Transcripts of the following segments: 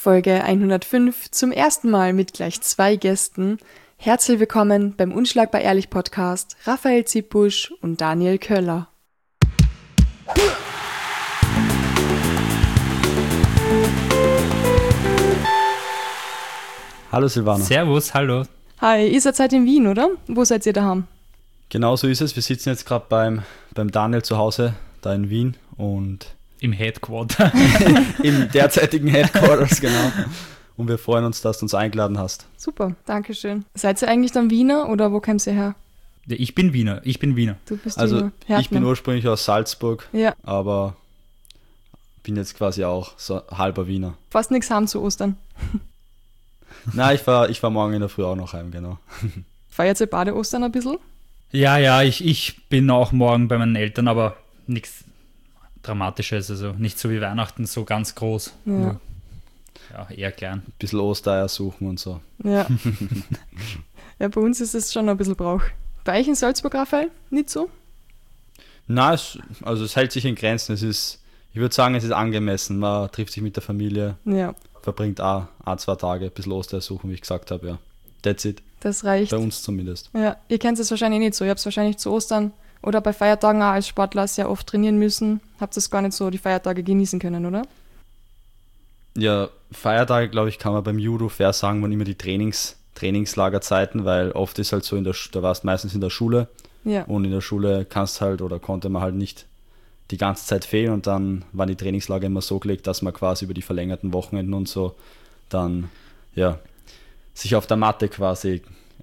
Folge 105 zum ersten Mal mit gleich 2 Gästen. Herzlich willkommen beim Unschlagbar Ehrlich Podcast, Raphael Zippusch und Daniel Köller. Hallo Silvana. Servus, hallo. Hi, ihr seid in Wien, oder? Wo seid ihr daheim? Genau so ist es. Wir sitzen jetzt gerade beim Daniel zu Hause, da in Wien und im Headquarter. im derzeitigen Headquarters, genau. Und wir freuen uns, dass du uns eingeladen hast. Super, danke schön. Seid ihr eigentlich dann Wiener oder wo kommt ihr her? Ja, ich bin Wiener. Du bist also Wiener. Ich bin ursprünglich aus Salzburg, ja. Aber bin jetzt quasi auch so halber Wiener. Fast nichts haben zu Ostern. Nein, ich fahr morgen in der Früh auch noch heim, genau. Feiert ihr beide Ostern ein bisschen? Ja, ich bin auch morgen bei meinen Eltern, aber nichts Dramatisches, also nicht so wie Weihnachten, so ganz groß. Ja. Ja, eher klein. Ein bisschen Ostereier suchen und so. Ja. Ja, bei uns ist es schon ein bisschen Brauch. Bei euch in Salzburg, Raphael? Nicht so? Nein, es hält sich in Grenzen. Ich würde sagen, es ist angemessen. Man trifft sich mit der Familie, Ja. verbringt auch 2 Tage, ein bisschen Ostereier suchen, wie ich gesagt habe, ja. That's it. Das reicht. Bei uns zumindest. Ja, ihr kennt es wahrscheinlich nicht so. Ihr habt es wahrscheinlich zu Ostern oder bei Feiertagen auch als Sportler sehr oft trainieren müssen. Habt es gar nicht so die Feiertage genießen können, oder? Ja, Feiertage, glaube ich, kann man beim Judo fair sagen, waren immer die Trainingslagerzeiten, weil oft ist halt so, da warst meistens in der Schule Ja. und in der Schule konnte man halt nicht die ganze Zeit fehlen und dann waren die Trainingslager immer so gelegt, dass man quasi über die verlängerten Wochenenden und so dann, ja, sich auf der Matte quasi,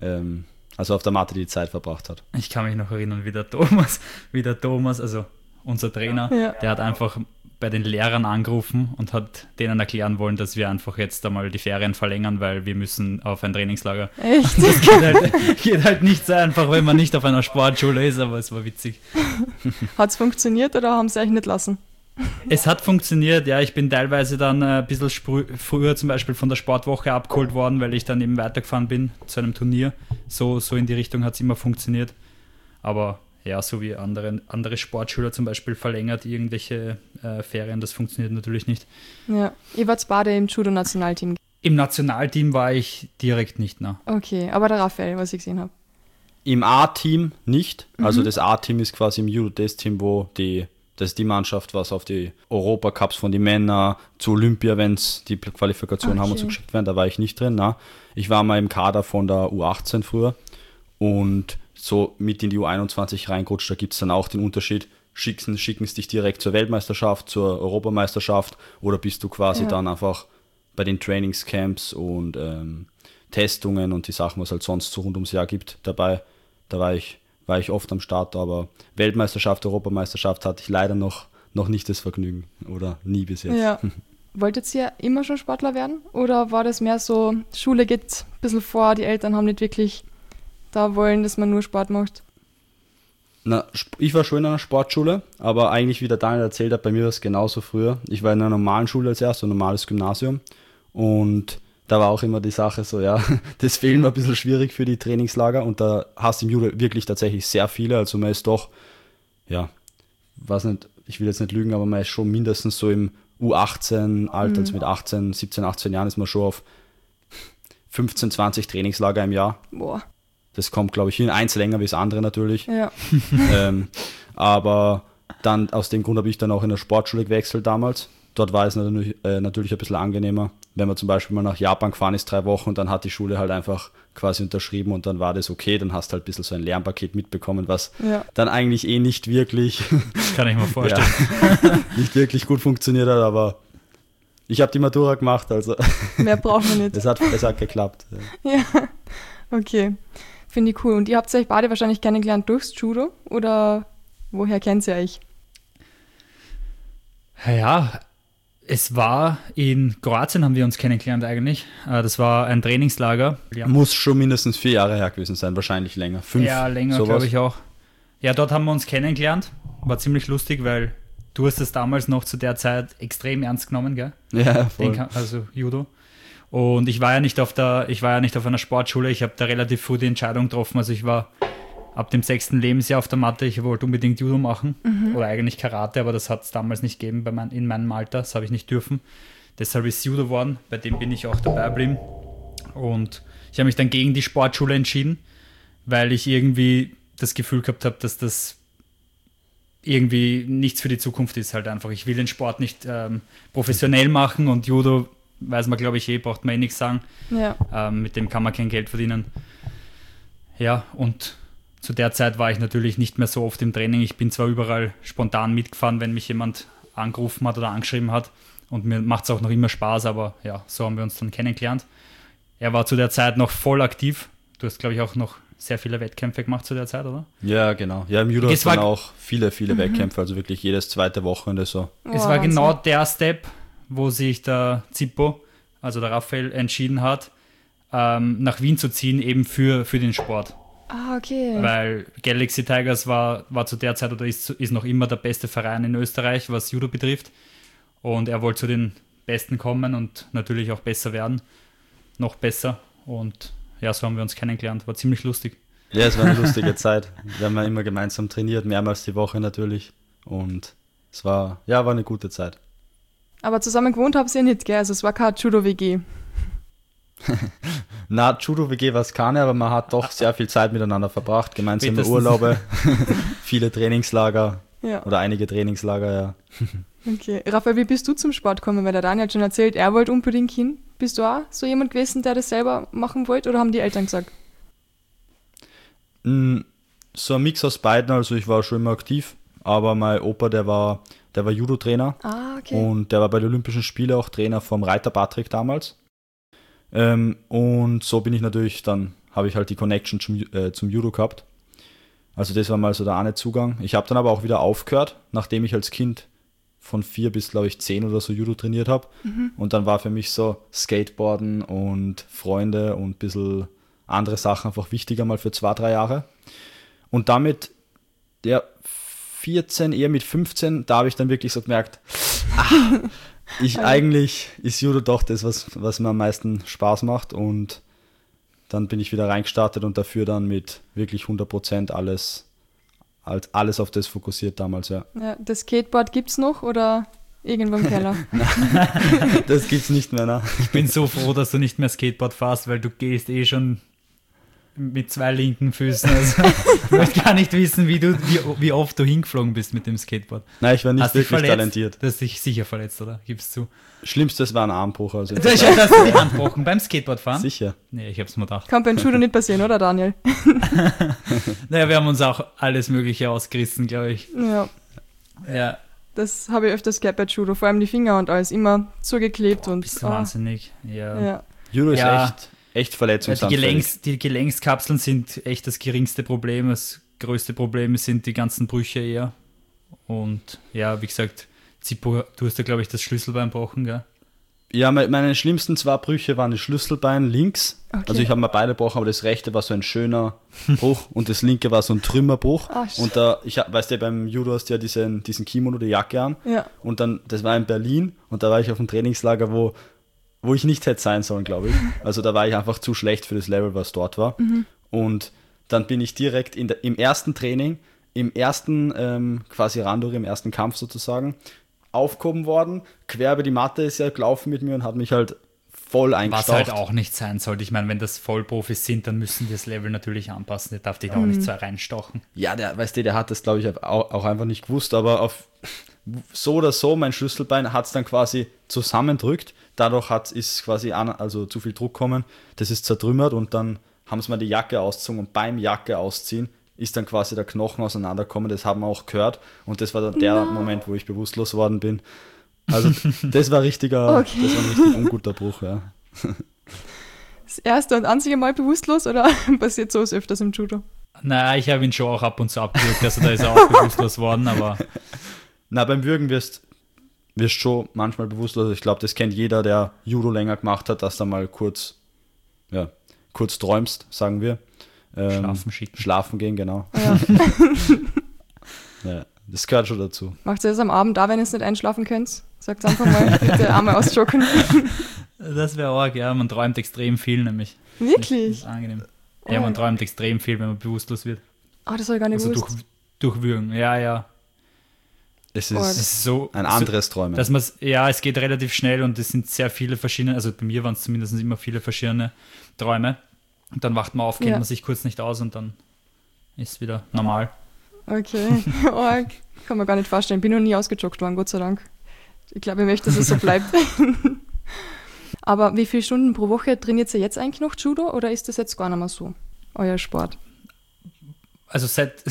auf der Matte die Zeit verbracht hat. Ich kann mich noch erinnern, wie der Thomas, also unser Trainer, Ja. der hat einfach bei den Lehrern angerufen und hat denen erklären wollen, dass wir einfach jetzt einmal die Ferien verlängern, weil wir müssen auf ein Trainingslager. Echt? Das geht halt nicht so einfach, wenn man nicht auf einer Sportschule ist, aber es war witzig. Hat es funktioniert oder haben sie euch nicht lassen? Es hat funktioniert, ja. Ich bin teilweise dann ein bisschen früher zum Beispiel von der Sportwoche abgeholt worden, weil ich dann eben weitergefahren bin zu einem Turnier. So in die Richtung hat es immer funktioniert. Aber ja, so wie andere Sportschüler zum Beispiel verlängert irgendwelche Ferien, das funktioniert natürlich nicht. Ja. Ihr wart beide im Judo-Nationalteam. Im Nationalteam war ich direkt nicht, Okay, aber der Raphael, was ich gesehen habe. Im A-Team nicht, also das A-Team ist quasi im Judo das Team, das ist die Mannschaft, was auf die Europacups von den Männern zu Olympia, wenn es die Qualifikation haben und so geschickt werden, da war ich nicht drin. Na. Ich war mal im Kader von der U18 früher und so mit in die U21 reingerutscht, da gibt es dann auch den Unterschied, schicken es dich direkt zur Weltmeisterschaft, zur Europameisterschaft oder bist du quasi dann einfach bei den Trainingscamps und Testungen und die Sachen, was es halt sonst so rund ums Jahr gibt, dabei. Da war ich oft am Start, aber Weltmeisterschaft, Europameisterschaft hatte ich leider noch nicht das Vergnügen oder nie bis jetzt. Ja. Wolltet ihr immer schon Sportler werden? Oder war das mehr so, Schule geht ein bisschen vor, die Eltern haben nicht wirklich da wollen, dass man nur Sport macht? Na, ich war schon in einer Sportschule, aber eigentlich, wie der Daniel erzählt hat, bei mir war es genauso früher. Ich war in einer normalen Schule als erstes, ein normales Gymnasium und da war auch immer die Sache so, ja, das Fehlen war ein bisschen schwierig für die Trainingslager und da hast du im Judo wirklich tatsächlich sehr viele, also man ist doch, ja, weiß nicht, ich will jetzt nicht lügen, aber man ist schon mindestens so im U18-Alter, also mit 17, 18 Jahren ist man schon auf 15, 20 Trainingslager im Jahr. Boah. Das kommt, glaube ich, hin, eins länger wie das andere natürlich. Ja. Aber dann aus dem Grund habe ich dann auch in der Sportschule gewechselt damals. Dort war es natürlich ein bisschen angenehmer, wenn man zum Beispiel mal nach Japan gefahren ist 3 Wochen und dann hat die Schule halt einfach quasi unterschrieben und dann war das okay, dann hast du halt ein bisschen so ein Lernpaket mitbekommen, was dann eigentlich nicht wirklich kann ich mir vorstellen. nicht wirklich gut funktioniert hat, aber ich habe die Matura gemacht, also Mehr braucht man nicht. es hat geklappt. Ja, okay. Finde ich cool. Und ihr habt euch beide wahrscheinlich kennengelernt durchs Judo oder woher kennt ihr euch? Ja, es war in Kroatien, haben wir uns kennengelernt eigentlich. Das war ein Trainingslager. Ja. Muss schon mindestens 4 Jahre her gewesen sein, wahrscheinlich länger. 5, ja, länger, glaube ich auch. Ja, dort haben wir uns kennengelernt. War ziemlich lustig, weil du hast es damals noch zu der Zeit extrem ernst genommen, gell? Ja, voll. Also Judo. Und ich war ja nicht auf einer Sportschule, ich habe da relativ früh die Entscheidung getroffen, also ich war ab dem 6. Lebensjahr auf der Matte, ich wollte unbedingt Judo machen oder eigentlich Karate, aber das hat es damals nicht gegeben in meinem Alter, das habe ich nicht dürfen. Deshalb ist Judo geworden, bei dem bin ich auch dabei geblieben. Und ich habe mich dann gegen die Sportschule entschieden, weil ich irgendwie das Gefühl gehabt habe, dass das irgendwie nichts für die Zukunft ist halt einfach. Ich will den Sport nicht professionell machen und Judo, weiß man glaube ich braucht man nichts sagen. Ja. Mit dem kann man kein Geld verdienen. Ja, und zu der Zeit war ich natürlich nicht mehr so oft im Training. Ich bin zwar überall spontan mitgefahren, wenn mich jemand angerufen hat oder angeschrieben hat. Und mir macht es auch noch immer Spaß, aber ja, so haben wir uns dann kennengelernt. Er war zu der Zeit noch voll aktiv. Du hast, glaube ich, auch noch sehr viele Wettkämpfe gemacht zu der Zeit, oder? Ja, genau. Ja, im Judo hat man auch viele Wettkämpfe, also wirklich jedes zweite Wochenende so. Es war genau der Step, wo sich der Zippo, also der Raphael, entschieden hat, nach Wien zu ziehen, eben für den Sport. Ah, okay. Weil Galaxy Tigers war zu der Zeit oder ist noch immer der beste Verein in Österreich, was Judo betrifft. Und er wollte zu den Besten kommen und natürlich auch besser werden. Noch besser. Und ja, so haben wir uns kennengelernt. War ziemlich lustig. Ja, es war eine lustige Zeit. Wir haben ja immer gemeinsam trainiert, mehrmals die Woche natürlich. Und es war eine gute Zeit. Aber zusammen gewohnt habt ihr nicht, gell? Also es war keine Judo-WG. Na, Judo-WG war es keine, aber man hat doch sehr viel Zeit miteinander verbracht. Gemeinsame Urlaube, viele Trainingslager oder einige Trainingslager, ja. Okay. Raphael, wie bist du zum Sport gekommen? Weil der Daniel hat schon erzählt, er wollte unbedingt hin. Bist du auch so jemand gewesen, der das selber machen wollte oder haben die Eltern gesagt? So ein Mix aus beiden, also ich war schon immer aktiv, aber mein Opa, der war Judo-Trainer. Ah, okay. Und der war bei den Olympischen Spielen auch Trainer vom Reiter Patrick damals. Und so bin ich natürlich, dann habe ich halt die Connection zum Judo gehabt. Also das war mal so der eine Zugang. Ich habe dann aber auch wieder aufgehört, nachdem ich als Kind von 4 bis, glaube ich, 10 oder so Judo trainiert habe. Und dann war für mich so Skateboarden und Freunde und ein bisschen andere Sachen einfach wichtiger mal für 2-3 Jahre. Und damit, 14, eher mit 15, da habe ich dann wirklich so gemerkt, eigentlich ist Judo doch das, was mir am meisten Spaß macht. Und dann bin ich wieder reingestartet und dafür dann mit wirklich 100% alles auf das fokussiert damals, ja. Ja, das Skateboard gibt's noch oder irgendwo im Keller? Das gibt's nicht mehr, ne? Ich bin so froh, dass du nicht mehr Skateboard fährst, weil du gehst schon mit 2 linken Füßen. Also, ich möchte gar nicht wissen, wie oft du hingeflogen bist mit dem Skateboard. Nein, ich war nicht wirklich talentiert. Du hast dich sicher verletzt, oder? Gibst du? Schlimmstes war ein Armbruch. Also du hast du die Hand gebrochen beim Skateboardfahren? Sicher. Nee, ich hab's mir gedacht. Kann beim Judo nicht passieren, oder Daniel? Naja, wir haben uns auch alles Mögliche ausgerissen, glaube ich. Ja. Das habe ich öfters gehabt bei Judo, vor allem die Finger und alles immer zugeklebt. Und bist du wahnsinnig. Ja. Judo ist echt verletzungsanfällig. Die Gelenkskapseln sind echt das geringste Problem. Das größte Problem sind die ganzen Brüche eher. Und ja, wie gesagt, Zippo, du hast ja, glaube ich, das Schlüsselbein gebrochen, gell? Ja, meine schlimmsten 2 Brüche waren das Schlüsselbein links. Okay. Also ich habe mir beide gebrochen, aber das rechte war so ein schöner Bruch und das linke war so ein Trümmerbruch. Und weißt du, beim Judo hast du ja diesen Kimono, die Jacke an. Ja. Und dann, das war in Berlin und da war ich auf einem Trainingslager, wo ich nicht hätte sein sollen, glaube ich. Also da war ich einfach zu schlecht für das Level, was dort war. Und dann bin ich direkt im ersten Training, im ersten quasi Randori, im ersten Kampf sozusagen, aufgehoben worden, quer über die Matte ist er gelaufen mit mir und hat mich halt voll eingestaucht. Was halt auch nicht sein sollte. Ich meine, wenn das Vollprofis sind, dann müssen die das Level natürlich anpassen. Der darf dich auch nicht so reinstochen. Ja, der hat das, glaube ich, auch einfach nicht gewusst, aber so oder so, mein Schlüsselbein hat es dann quasi zusammendrückt. Dadurch ist quasi zu viel Druck gekommen. Das ist zertrümmert und dann haben sie mir die Jacke ausgezogen und beim Jacke ausziehen ist dann quasi der Knochen auseinandergekommen. Das haben wir auch gehört und das war dann der Moment, wo ich bewusstlos worden bin. Also das war ein richtig unguter Bruch, ja. Das erste und einzige Mal bewusstlos oder passiert sowas öfters im Judo? Naja, ich habe ihn schon auch ab und zu abgewürgt, also da ist er auch bewusstlos worden, aber... Na, beim Würgen wirst schon manchmal bewusstlos. Ich glaube, das kennt jeder, der Judo länger gemacht hat, dass du mal kurz träumst, sagen wir. Schlafen gehen, genau. Ja. Ja, das gehört schon dazu. Macht ihr das am Abend da, wenn ihr es nicht einschlafen könnt? Sagt einfach mal, bitte einmal ausjocken. Das wäre arg, ja. Man träumt extrem viel, nämlich. Wirklich? Das ist angenehm. Ja, man träumt extrem viel, wenn man bewusstlos wird. Das habe ich gar nicht gewusst. Durch Würgen, ja. Es Oh, ist So, ein anderes Träumen. dass man es geht relativ schnell und es sind sehr viele verschiedene, also bei mir waren es zumindest immer viele verschiedene Träume. Und dann wacht man auf, kennt Ja. man sich kurz nicht aus und dann ist wieder normal. Okay. Oh, kann man gar nicht vorstellen. Bin noch nie ausgejoggt worden, Gott sei Dank. Ich glaube, ich möchte, dass es so bleibt. Aber wie viele Stunden pro Woche trainiert ihr jetzt eigentlich noch Judo oder ist das jetzt gar nicht mehr so, euer Sport? Also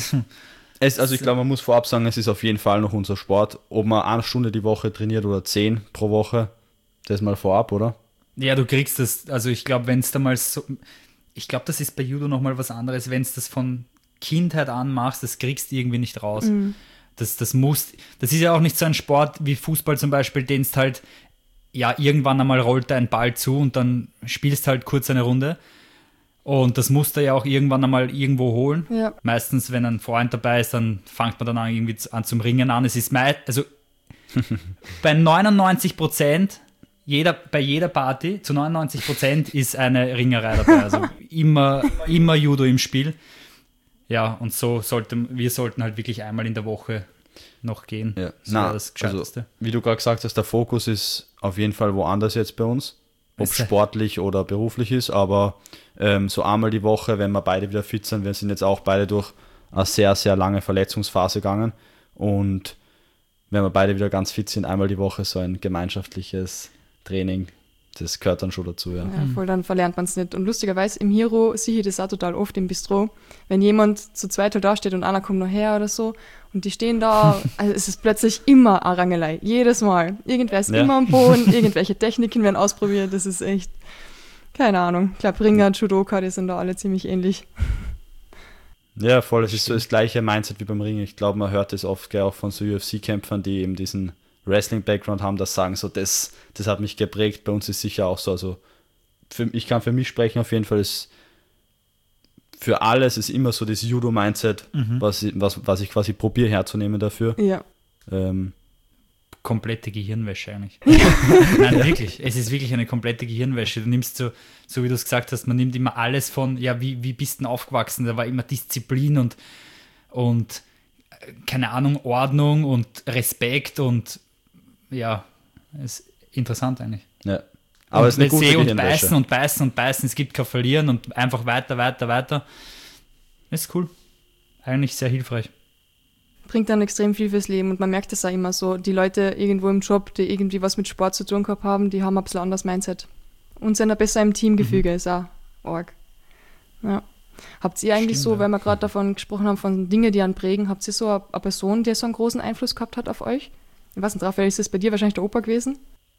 Ich glaube, man muss vorab sagen, es ist auf jeden Fall noch unser Sport. Ob man 1 Stunde die Woche trainiert oder 10 pro Woche, das mal vorab, oder? ja, du kriegst das, also ich glaube, wenn es da mal so, ich glaube, das ist bei Judo nochmal was anderes, wenn es das von Kindheit an machst, das kriegst du irgendwie nicht raus. Das ist ja auch nicht so ein Sport wie Fußball zum Beispiel, den es halt, ja, irgendwann einmal rollt da ein Ball zu und dann spielst halt kurz eine Runde. Und das musst du ja auch irgendwann einmal irgendwo holen. Ja. Meistens, wenn ein Freund dabei ist, dann fängt man dann an, irgendwie an zum Ringen an. Es ist also bei 99%, bei jeder Party, zu 99% ist eine Ringerei dabei. Also immer Judo im Spiel. Ja, und wir sollten halt wirklich einmal in der Woche noch gehen. Ja. Das wäre das Gescheiteste. Wie du gerade gesagt hast, der Fokus ist auf jeden Fall woanders jetzt bei uns. Ob Es- sportlich oder beruflich ist, aber so einmal die Woche, wenn wir beide wieder fit sind, wir sind jetzt auch beide durch eine sehr, sehr lange Verletzungsphase gegangen und wenn wir beide wieder ganz fit sind, einmal die Woche so ein gemeinschaftliches Training, das gehört dann schon dazu, ja. Ja, voll, dann verlernt man es nicht. Und lustigerweise im Hero sehe ich das auch total oft im Bistro, wenn jemand zu zweit halt da steht und einer kommt noch her oder so und die stehen da, also es ist plötzlich immer eine Rangelei, jedes Mal. Irgendwer ist Ja. immer am Boden, irgendwelche Techniken werden ausprobiert, das ist echt, keine Ahnung. Ich glaube, Ringer und Judoka, die sind da alle ziemlich ähnlich. Ja, voll, es ist so das gleiche Mindset wie beim Ringen. Ich glaube, man hört das oft gell, auch von so UFC-Kämpfern, die eben diesen Wrestling-Background haben, das sagen so, das hat mich geprägt. Bei uns ist sicher auch so. Also ich kann für mich sprechen, auf jeden Fall ist für alles ist immer so das Judo-Mindset, was ich quasi probiere herzunehmen dafür. Ja. Komplette Gehirnwäsche eigentlich. Nein, wirklich. Es ist wirklich eine komplette Gehirnwäsche. Du nimmst so wie du es gesagt hast, man nimmt immer alles von, ja, wie bist du denn aufgewachsen? Da war immer Disziplin und keine Ahnung, Ordnung und Respekt und ja, ist interessant eigentlich. Ja. Aber es ist eine gute und Gehirnwäsche. beißen und beißen und beißen, es gibt kein Verlieren und einfach weiter. Ist cool. Eigentlich sehr hilfreich. Bringt dann extrem viel fürs Leben und man merkt es auch immer so, die Leute irgendwo im Job, die irgendwie was mit Sport zu tun gehabt haben, die haben ein bisschen anderes Mindset und sind auch besser im Teamgefüge, ist auch arg. Ja. Habt ihr eigentlich Stimmt, so, ja. weil wir gerade davon gesprochen haben, von Dingen, die einen prägen, habt ihr so eine Person, die so einen großen Einfluss gehabt hat auf euch? Ich weiß nicht, Raphael, ist das bei dir wahrscheinlich der Opa gewesen?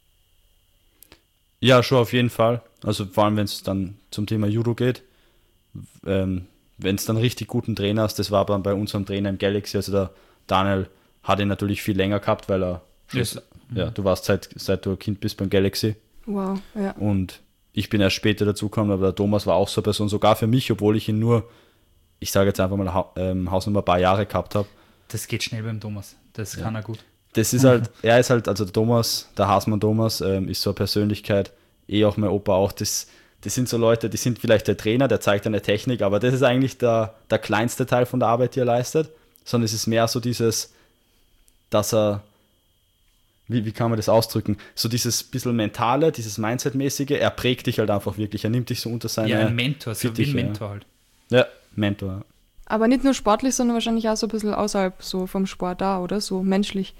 Ja, schon auf jeden Fall. Also vor allem, wenn es dann zum Thema Judo geht. Wenn es dann richtig guten Trainer hast, das war dann bei unserem Trainer im Galaxy, also der Daniel hat ihn natürlich viel länger gehabt, weil er ja, du warst seit du ein Kind bist beim Galaxy Wow, ja. und ich bin erst später dazugekommen, aber der Thomas war auch so eine Person, sogar für mich, obwohl ich ihn nur, ich sage jetzt einfach mal Hausnummer ein paar Jahre gehabt habe. Das geht schnell beim Thomas. Das kann er gut. Das ist halt, er ist halt, also der Thomas, der Hasmann Thomas, ist so eine Persönlichkeit, auch mein Opa auch, das sind so Leute, die sind vielleicht der Trainer, der zeigt eine Technik, aber das ist eigentlich der kleinste Teil von der Arbeit, die er leistet, sondern es ist mehr so dieses, dass er, wie kann man das ausdrücken, so dieses bisschen mentale, dieses Mindset-mäßige, er prägt dich halt einfach wirklich, er nimmt dich so unter seine Ja, ein Mentor, so wie Fittiche, ein Mentor halt. Ja, Mentor. Aber nicht nur sportlich, sondern wahrscheinlich auch so ein bisschen außerhalb so vom Sport da, oder? So menschlich.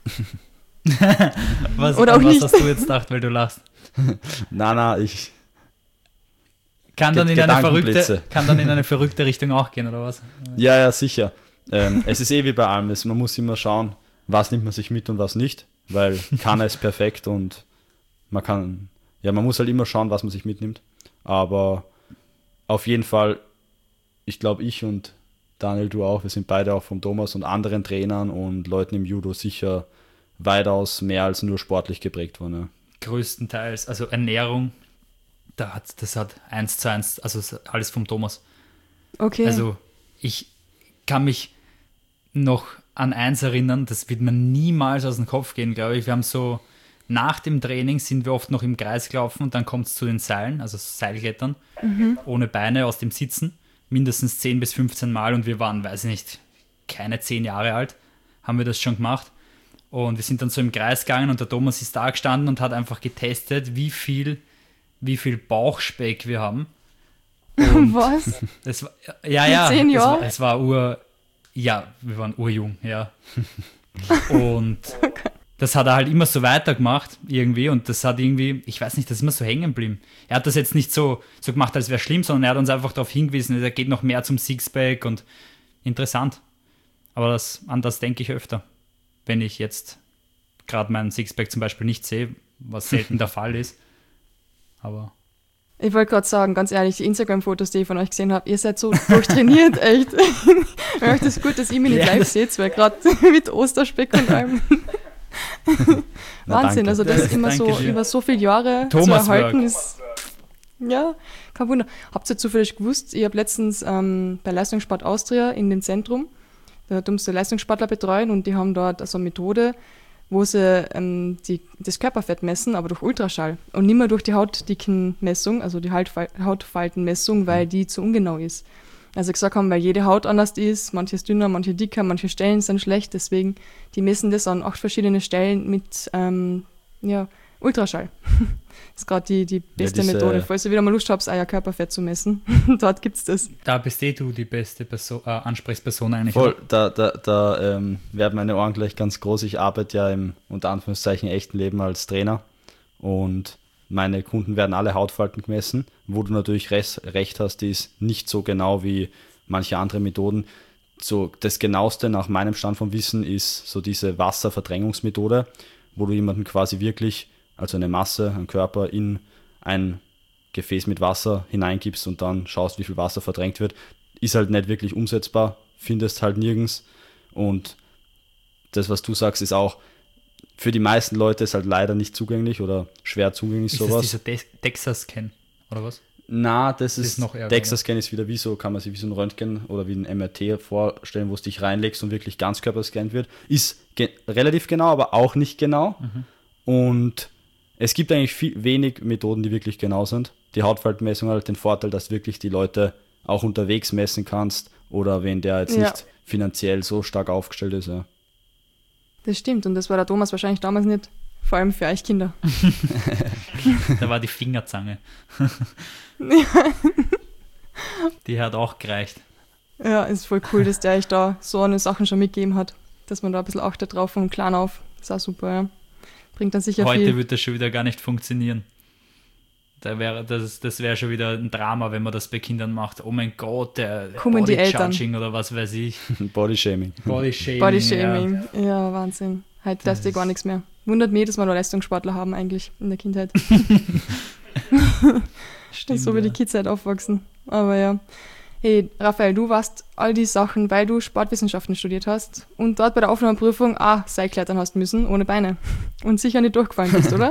Was, Oder auch was nicht. hast du jetzt gedacht, weil du lachst? Na, ich, Kann dann in Gedankenblitze. eine verrückte Richtung auch gehen, oder was? ja, sicher. Es ist wie bei allem, man muss immer schauen, was nimmt man sich mit und was nicht, weil keiner ist perfekt und man muss halt immer schauen, was man sich mitnimmt. Aber auf jeden Fall, ich glaube, ich und Daniel, du auch, wir sind beide auch vom Thomas und anderen Trainern und Leuten im Judo sicher weitaus mehr als nur sportlich geprägt worden. Ja. Größtenteils, also Ernährung, das hat 1:1, also alles vom Thomas. Okay. Also ich kann mich noch an eins erinnern, das wird mir niemals aus dem Kopf gehen, glaube ich. Wir haben so, nach dem Training sind wir oft noch im Kreis gelaufen und dann kommt es zu den Seilen, also Seilklettern, ohne Beine aus dem Sitzen, mindestens 10 bis 15 Mal und wir waren, weiß ich nicht, keine 10 Jahre alt, haben wir das schon gemacht. Und wir sind dann so im Kreis gegangen und der Thomas ist da gestanden und hat einfach getestet, wie viel Bauchspeck wir haben. Und Was? das war, ja, 10 Jahren? es war wir waren urjung, ja. Und das hat er halt immer so weitergemacht irgendwie und das hat irgendwie, ich weiß nicht, das ist immer so hängen geblieben. Er hat das jetzt nicht so gemacht, als wäre schlimm, sondern er hat uns einfach darauf hingewiesen, er geht noch mehr zum Sixpack und interessant. Aber an das denke ich öfter, wenn ich jetzt gerade meinen Sixpack zum Beispiel nicht sehe, was selten der Fall ist. Aber Ich wollte gerade sagen, ganz ehrlich, die Instagram-Fotos, die ich von euch gesehen habe, ihr seid so durchtrainiert, echt. Ich möchte es gut, dass ihr mich nicht live seht, weil gerade mit Osterspeck und allem. Wahnsinn, danke. also das immer so Danke dir. über so viele Jahre Thomas zu erhalten Work. ist. Ja, kein Wunder. Habt ihr zufällig gewusst, ich habe letztens bei Leistungssport Austria in dem Zentrum, da tun sie Leistungssportler betreuen und die haben dort also eine Methode, wo sie das Körperfett messen, aber durch Ultraschall und nicht mehr durch die Hautdickenmessung, also die Hautfaltenmessung, weil die zu ungenau ist. Also gesagt haben, weil jede Haut anders ist, manche ist dünner, manche dicker, manche Stellen sind schlecht, deswegen die messen das an 8 verschiedene Stellen mit Ultraschall. Das ist gerade die beste Methode. Falls ihr wieder mal Lust habt, euer Körperfett zu messen, dort gibt's das. da bist du die beste Ansprechperson eigentlich. Voll, da werden meine Ohren gleich ganz groß. Ich arbeite ja im, unter Anführungszeichen, echten Leben als Trainer und meine Kunden werden alle Hautfalten gemessen, wo du natürlich recht hast, die ist nicht so genau wie manche andere Methoden. So, das Genaueste nach meinem Stand vom Wissen ist so diese Wasserverdrängungsmethode, wo du jemanden quasi wirklich, also eine Masse, einen Körper in ein Gefäß mit Wasser hineingibst und dann schaust, wie viel Wasser verdrängt wird. Ist halt nicht wirklich umsetzbar, findest halt nirgends. Und das, was du sagst, ist auch für die meisten Leute ist halt leider nicht zugänglich oder schwer zugänglich ist sowas. das dieser DEXA-Scan, oder was? Na, das ist noch ärger, DEXA-Scan ist wieder wie so, kann man sich wie so ein Röntgen oder wie ein MRT vorstellen, wo es dich reinlegst und wirklich Ganzkörper gescannt wird. Ist relativ genau, aber auch nicht genau. Und es gibt eigentlich wenig Methoden, die wirklich genau sind. Die Hautfaltenmessung hat halt den Vorteil, dass wirklich die Leute auch unterwegs messen kannst oder wenn der jetzt nicht finanziell so stark aufgestellt ist. Ja. Das stimmt und das war der Thomas wahrscheinlich damals nicht, vor allem für euch Kinder. Da war die Fingerzange. Die hat auch gereicht. Ja, ist voll cool, dass der euch da so eine Sachen schon mitgegeben hat, dass man da ein bisschen achtet drauf vom Klein auf. Ist auch super, ja. Bringt dann sicher Heute viel. wird das schon wieder gar nicht funktionieren. Das wäre schon wieder ein Drama, wenn man das bei Kindern macht. Oh mein Gott, der Kommen die Eltern. Body-Judging oder was weiß ich. Bodyshaming. Body-Shaming. Bodyshaming. Ja, Wahnsinn. Heute darfst du gar nichts mehr. Wundert mich, dass wir noch Leistungssportler haben eigentlich in der Kindheit. Stimmt, So wie die Kids halt aufwachsen. Aber ja. Hey, Raphael, du warst all die Sachen, weil du Sportwissenschaften studiert hast und dort bei der Aufnahmeprüfung Seilklettern hast müssen, ohne Beine. Und sicher nicht durchgefallen bist, oder?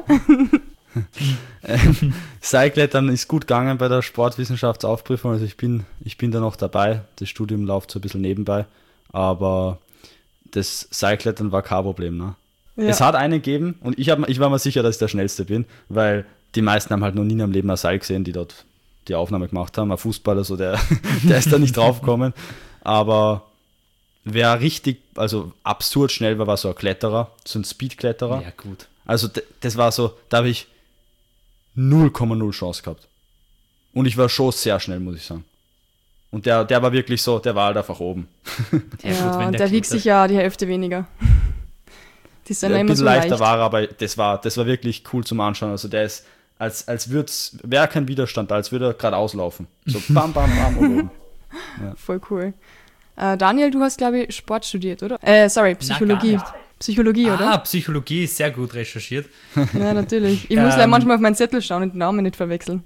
Seilklettern ist gut gegangen bei der Sportwissenschaftsaufprüfung, also ich bin da noch dabei. Das Studium läuft so ein bisschen nebenbei, aber das Seilklettern war kein Problem. Ne? Ja. Es hat einen gegeben und ich war mir sicher, dass ich der Schnellste bin, weil die meisten haben halt noch nie in ihrem Leben ein Seil gesehen, die dort die Aufnahme gemacht haben. Ein Fußballer, so der ist da nicht draufgekommen. Aber wer richtig, also absurd schnell war so ein Kletterer, so ein Speedkletterer. Ja, gut. Also das war so, da habe ich 0,0 Chance gehabt. Und ich war schon sehr schnell, muss ich sagen. Und der war wirklich so, der war halt einfach oben. Ja, wenn und der wiegt klettert. sich ja die Hälfte weniger. Die sind ja Ein immer bisschen so leichter leicht. war er, aber das war wirklich cool zum Anschauen. Also der ist, als wäre kein Widerstand da, als würde er gerade auslaufen. So bam, bam, bam und oben. Voll cool. Daniel, du hast, glaube ich, Sport studiert, oder? Psychologie. gar nicht. Psychologie, oder? Psychologie ist sehr gut recherchiert. Ja, natürlich. Ich muss leider manchmal auf meinen Zettel schauen und den Namen nicht verwechseln.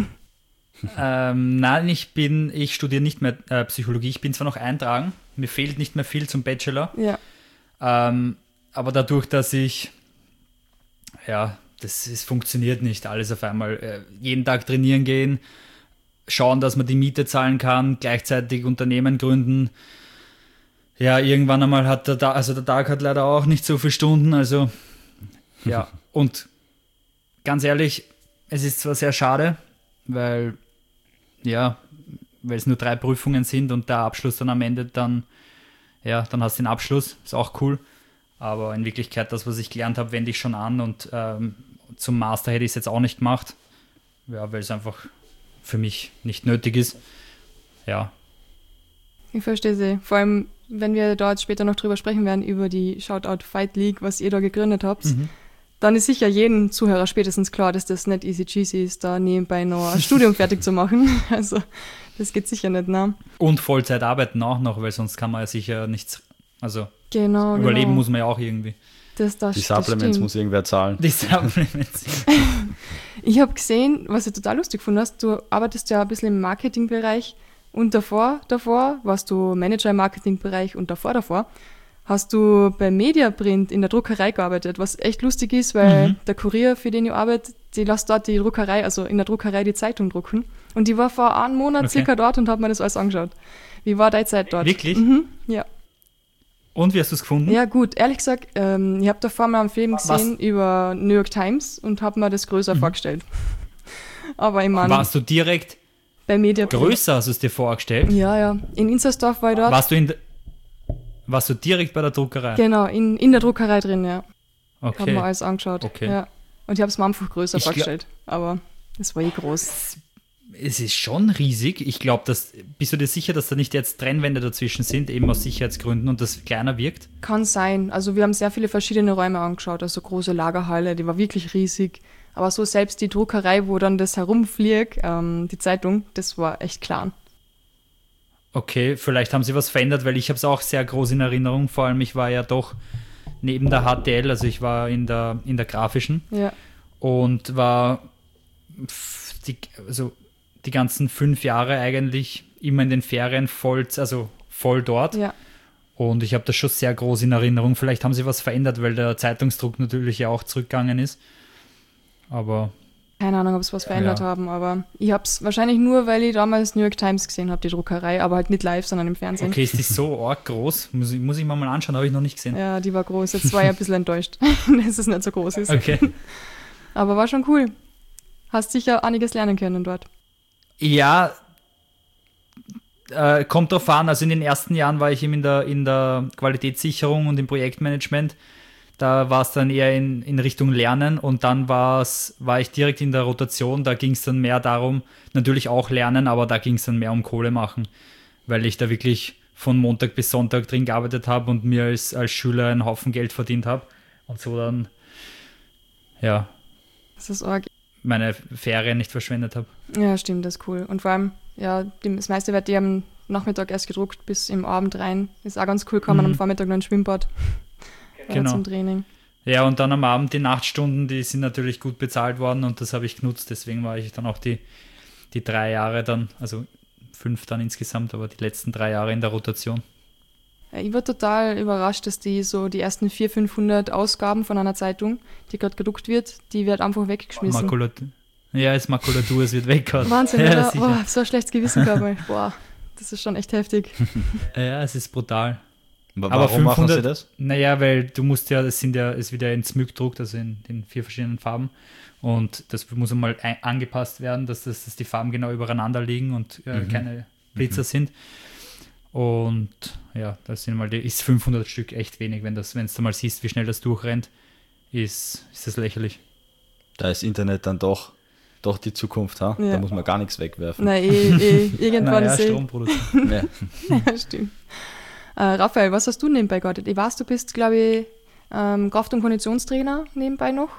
Nein, ich studiere nicht mehr Psychologie. Ich bin zwar noch eintragen, mir fehlt nicht mehr viel zum Bachelor, Ja. aber dadurch, dass ich, es funktioniert nicht alles auf einmal. Jeden Tag trainieren gehen, schauen, dass man die Miete zahlen kann, gleichzeitig Unternehmen gründen. Ja, irgendwann einmal hat der Tag hat leider auch nicht so viele Stunden, also ja. Und ganz ehrlich, es ist zwar sehr schade, weil es nur 3 Prüfungen sind und der Abschluss dann am Ende dann hast du den Abschluss, ist auch cool. Aber in Wirklichkeit, das, was ich gelernt habe, wende ich schon an und zum Master hätte ich es jetzt auch nicht gemacht. Ja, weil es einfach für mich nicht nötig ist. Ja. Ich verstehe sie. Vor allem, wenn wir dort später noch drüber sprechen werden, über die Shoutout Fight League, was ihr da gegründet habt, dann ist sicher jedem Zuhörer spätestens klar, dass das nicht easy cheesy ist, da nebenbei noch ein Studium fertig zu machen. Also, das geht sicher nicht, ne? Und Vollzeit arbeiten auch noch, weil sonst kann man ja sicher nichts, also Genau, überleben muss man ja auch irgendwie. Die Supplements muss irgendwer zahlen. Die Supplements. Ich habe gesehen, was ich total lustig gefunden hast, du arbeitest ja ein bisschen im Marketingbereich und davor warst du Manager im Marketingbereich und davor hast du bei Mediaprint in der Druckerei gearbeitet, was echt lustig ist, weil der Kurier, für den ich arbeite, die lässt dort die Druckerei, also in der Druckerei die Zeitung drucken. Und ich war vor einem Monat circa dort und habe mir das alles angeschaut. Wie war deine Zeit dort? Wirklich? Ja. Und wie hast du es gefunden? Ja gut, ehrlich gesagt, ich habe davor mal einen Film gesehen über New York Times und habe mir das größer vorgestellt. Aber ich meine, warst du direkt bei Mediaprint. Größer, hast du es dir vorgestellt? Ja. In Inzersdorf war ich dort. Warst du direkt bei der Druckerei? Genau, in der Druckerei drin, ja. Okay. Ich habe mir alles angeschaut. Okay. Ja. Und ich habe es mir einfach größer vorgestellt. Aber es war groß. Es ist schon riesig. Ich glaube, bist du dir sicher, dass da nicht jetzt Trennwände dazwischen sind, eben aus Sicherheitsgründen und das kleiner wirkt? Kann sein. Also wir haben sehr viele verschiedene Räume angeschaut. Also große Lagerhalle, die war wirklich riesig. Aber so selbst die Druckerei, wo dann das herumfliegt, die Zeitung, das war echt klein. Okay, vielleicht haben sie was verändert, weil ich habe es auch sehr groß in Erinnerung. Vor allem, ich war ja doch neben der HTL, also ich war in der grafischen und war die ganzen 5 Jahre eigentlich immer in den Ferien voll dort. Ja. Und ich habe das schon sehr groß in Erinnerung. Vielleicht haben sie was verändert, weil der Zeitungsdruck natürlich ja auch zurückgegangen ist. Aber keine Ahnung, ob sie was verändert haben, aber ich habe es wahrscheinlich nur, weil ich damals New York Times gesehen habe, die Druckerei, aber halt nicht live, sondern im Fernsehen. Okay, ist die so arg groß? Muss ich mir mal anschauen, habe ich noch nicht gesehen. Ja, die war groß. Jetzt war ich ein bisschen enttäuscht, dass es nicht so groß ist. Okay. Aber war schon cool. Hast sicher einiges lernen können dort. Ja, kommt drauf an. Also in den ersten Jahren war ich eben in der Qualitätssicherung und im Projektmanagement. Da war es dann eher in Richtung Lernen und dann war ich direkt in der Rotation. Da ging es dann mehr darum, natürlich auch lernen, aber da ging es dann mehr um Kohle machen, weil ich da wirklich von Montag bis Sonntag drin gearbeitet habe und mir als Schüler einen Haufen Geld verdient habe und so dann, ja, das ist arg. Meine Ferien nicht verschwendet habe. Ja, stimmt, das ist cool. Und vor allem, ja, das meiste wird am Nachmittag erst gedruckt bis im Abend rein. Ist auch ganz cool, kann man am Vormittag noch ins Schwimmbad. Genau. Zum Training. Ja, und dann am Abend die Nachtstunden, die sind natürlich gut bezahlt worden und das habe ich genutzt. Deswegen war ich dann auch die 3 Jahre dann, also 5 dann insgesamt, aber die letzten 3 Jahre in der Rotation. Ja, ich war total überrascht, dass die ersten 400-500 Ausgaben von einer Zeitung, die gerade gedruckt wird, die wird einfach weggeschmissen. Ja, ist Makulatur, es wird weggehauen. Wahnsinn, ja, oder? Oh, so ein schlechtes Gewissen gehabt. Boah, das ist schon echt heftig. Ja, es ist brutal. Aber 500, machen sie das? Naja, weil du musst ja, es wird ja in Smyk gedruckt, also in 4 verschiedenen Farben. Und das muss einmal angepasst werden, dass die Farben genau übereinander liegen und keine Blitzer sind. Und ja, das sind ist 500 Stück echt wenig. Wenn du mal siehst, wie schnell das durchrennt, ist das lächerlich. Da ist Internet dann doch die Zukunft, ha? Ja. Da muss man gar nichts wegwerfen. Nein, irgendwann ist Strom produzieren. Ja, stimmt. Raphael, was hast du nebenbei gearbeitet? Ich weiß, du bist, glaube ich, Kraft- und Konditionstrainer nebenbei noch.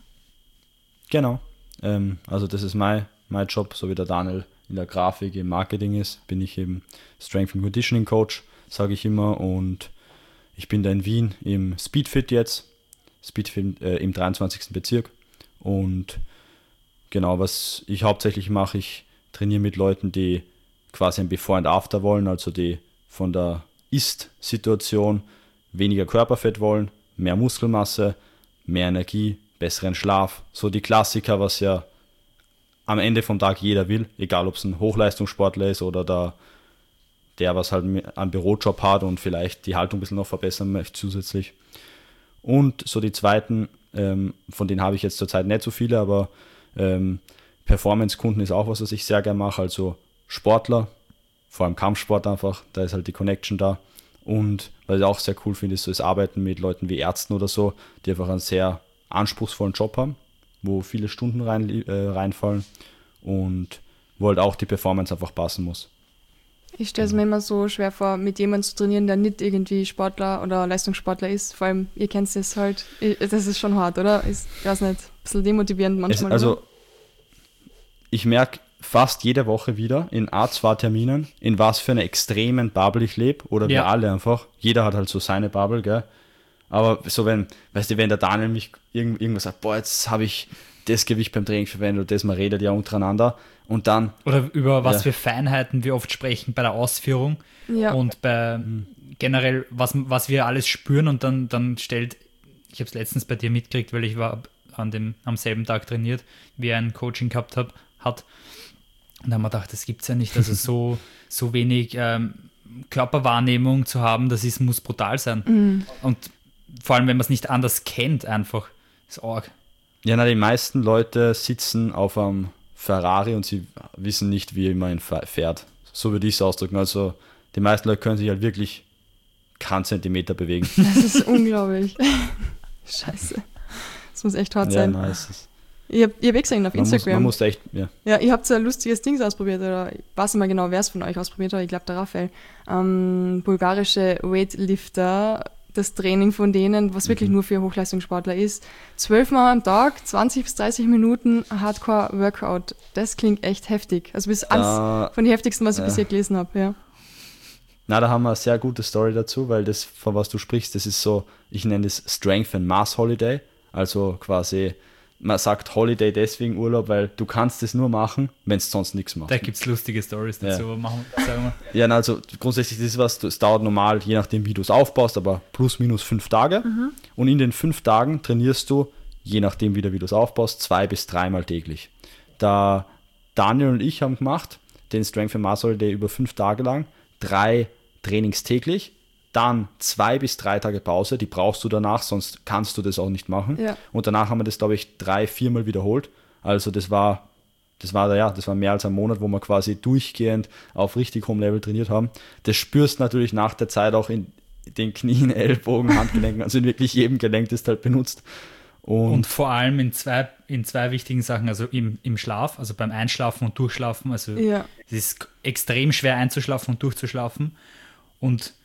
Genau. Also das ist mein Job, so wie der Daniel in der Grafik, im Marketing ist, bin ich eben Strength and Conditioning Coach, sage ich immer. Und ich bin da in Wien im Speedfit jetzt. Speedfit im 23. Bezirk. Und genau, was ich hauptsächlich mache, ich trainiere mit Leuten, die quasi ein Before and After wollen, also die von der Ist-Situation weniger Körperfett wollen, mehr Muskelmasse, mehr Energie, besseren Schlaf. So die Klassiker, was ja am Ende vom Tag jeder will, egal ob es ein Hochleistungssportler ist oder der was halt einen Bürojob hat und vielleicht die Haltung ein bisschen noch verbessern möchte zusätzlich. Und so die zweiten, von denen habe ich jetzt zurzeit nicht so viele, aber Performance-Kunden ist auch was ich sehr gerne mache, also Sportler, vor allem Kampfsport einfach, da ist halt die Connection da. Und was ich auch sehr cool finde, ist so das Arbeiten mit Leuten wie Ärzten oder so, die einfach einen sehr anspruchsvollen Job haben, wo viele Stunden reinfallen und wo halt auch die Performance einfach passen muss. Ich stelle es mir immer so schwer vor, mit jemandem zu trainieren, der nicht irgendwie Sportler oder Leistungssportler ist. Vor allem, ihr kennt es halt, das ist schon hart, oder? Ist, ich weiß nicht, ein bisschen demotivierend manchmal. Also, ich merke fast jede Woche wieder in A2 Terminen, in was für einer extremen Bubble ich lebe, oder wir alle einfach. Jeder hat halt so seine Bubble, gell? Aber so wenn der Daniel mich irgendwas sagt, boah, jetzt habe ich das Gewicht beim Training verwendet oder das, man redet ja untereinander und dann... Oder über was für Feinheiten wir oft sprechen bei der Ausführung und bei generell, was wir alles spüren und dann stellt, ich habe es letztens bei dir mitgekriegt, weil ich war am selben Tag trainiert, wie er ein Coaching gehabt hat und da haben wir gedacht, das gibt es ja nicht, also so wenig Körperwahrnehmung zu haben, muss brutal sein. Und vor allem, wenn man es nicht anders kennt, einfach, ist arg. Ja, die meisten Leute sitzen auf einem Ferrari und sie wissen nicht, wie man ihn fährt. So würde ich es ausdrücken. Also die meisten Leute können sich halt wirklich keinen Zentimeter bewegen. Das ist unglaublich. Scheiße. Das muss echt hart sein. Ja, nice. Ich hab gesehen auf Instagram. Man muss echt, Ja, ihr habt so ein lustiges Ding ausprobiert, oder ich weiß nicht mal genau, wer es von euch ausprobiert hat, ich glaube der Raphael. Bulgarische Weightlifter, das Training von denen, was wirklich nur für Hochleistungssportler ist. 12 Mal am Tag, 20 bis 30 Minuten Hardcore-Workout. Das klingt echt heftig. Also bis eins von den heftigsten, was ich bisher gelesen habe, ja. Na, da haben wir eine sehr gute Story dazu, weil das, von was du sprichst, das ist so, ich nenne das Strength and Mass Holiday. Also quasi, man sagt Holiday deswegen Urlaub, weil du kannst es nur machen, wenn es sonst nichts macht. Da gibt es lustige Stories dazu, aber sagen wir. Ja, also grundsätzlich das ist was, es dauert normal, je nachdem wie du es aufbaust, aber plus minus 5 Tage. Und in den 5 Tagen trainierst du, je nachdem wieder wie du es aufbaust, 2 bis 3 Mal täglich. Da Daniel und ich haben gemacht, den Strength and Mass Holiday über 5 Tage lang, 3 Trainings täglich, dann 2 bis 3 Tage Pause, die brauchst du danach, sonst kannst du das auch nicht machen. Ja. Und danach haben wir das, glaube ich, 3-4 Mal wiederholt. Also das war mehr als ein Monat, wo wir quasi durchgehend auf richtig hohem Level trainiert haben. Das spürst du natürlich nach der Zeit auch in den Knien, Ellbogen, Handgelenken, also in wirklich jedem Gelenk, das du halt benutzt. Und vor allem in zwei wichtigen Sachen, also im Schlaf, also beim Einschlafen und Durchschlafen. Also es ist extrem schwer einzuschlafen und durchzuschlafen. Und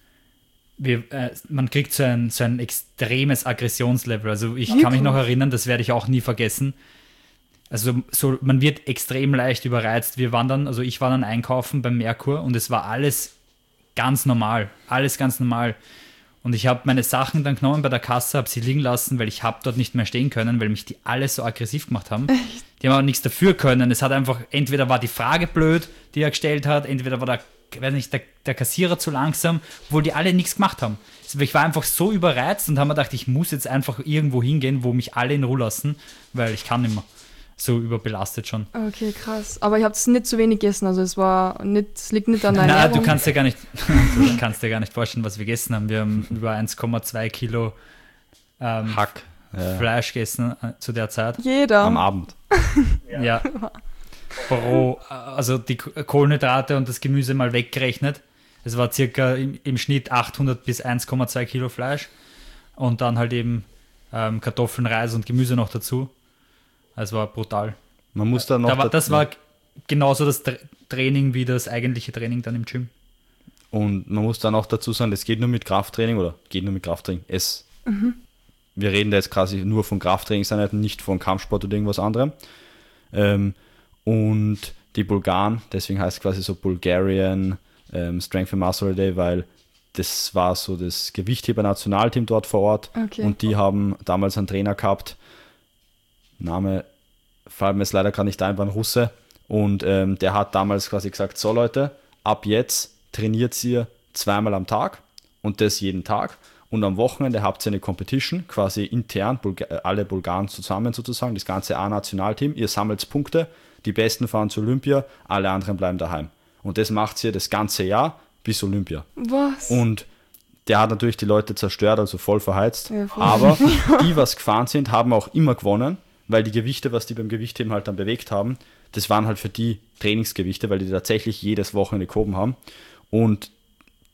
man kriegt so ein extremes Aggressionslevel. Also ich kann mich noch erinnern, das werde ich auch nie vergessen. Also man wird extrem leicht überreizt. Ich war dann einkaufen beim Merkur und es war alles ganz normal. Alles ganz normal. Und ich habe meine Sachen dann genommen bei der Kasse, habe sie liegen lassen, weil ich habe dort nicht mehr stehen können, weil mich die alle so aggressiv gemacht haben. Echt? Die haben aber nichts dafür können. Es hat einfach, entweder war die Frage blöd, die er gestellt hat, entweder war der Kassierer zu langsam, obwohl die alle nichts gemacht haben. Also ich war einfach so überreizt und habe mir gedacht, ich muss jetzt einfach irgendwo hingehen, wo mich alle in Ruhe lassen, weil ich kann nicht mehr. So überbelastet schon. Okay, krass. Aber ihr habt es nicht zu wenig gegessen, also es liegt nicht an deiner Ernährung. Nein, du kannst dir gar nicht vorstellen, was wir gegessen haben. Wir haben über 1,2 Kilo Hack. Fleisch gegessen zu der Zeit. Jeder. Am Abend. Ja. Also die Kohlenhydrate und das Gemüse mal weggerechnet. Es war circa im Schnitt 800 bis 1,2 Kilo Fleisch und dann halt eben Kartoffeln, Reis und Gemüse noch dazu. Es war brutal. Man muss da noch das war genauso das Training wie das eigentliche Training dann im Gym. Und man muss dann auch dazu sagen, das geht nur mit Krafttraining. Wir reden da jetzt quasi nur von Krafttrainingseinheiten, nicht von Kampfsport oder irgendwas anderem. Und die Bulgaren, deswegen heißt es quasi so Bulgarian Strength and Mass Holiday, weil das war so das Gewichtheber-Nationalteam dort vor Ort. Okay. Und die haben damals einen Trainer gehabt, Name fällt mir jetzt leider gerade nicht ein, war ein Russe. Und der hat damals quasi gesagt, so Leute, ab jetzt trainiert ihr 2-mal am Tag und das jeden Tag. Und am Wochenende habt ihr eine Competition, quasi intern, alle Bulgaren zusammen sozusagen, das ganze A-Nationalteam. Ihr sammelt Punkte, die Besten fahren zu Olympia, alle anderen bleiben daheim. Und das macht ihr das ganze Jahr bis Olympia. Was? Und der hat natürlich die Leute zerstört, also voll verheizt. Ja, voll. Aber die, was gefahren sind, haben auch immer gewonnen, weil die Gewichte, was die beim Gewichtheben halt dann bewegt haben, das waren halt für die Trainingsgewichte, weil die tatsächlich jedes Wochenende gehoben haben. Und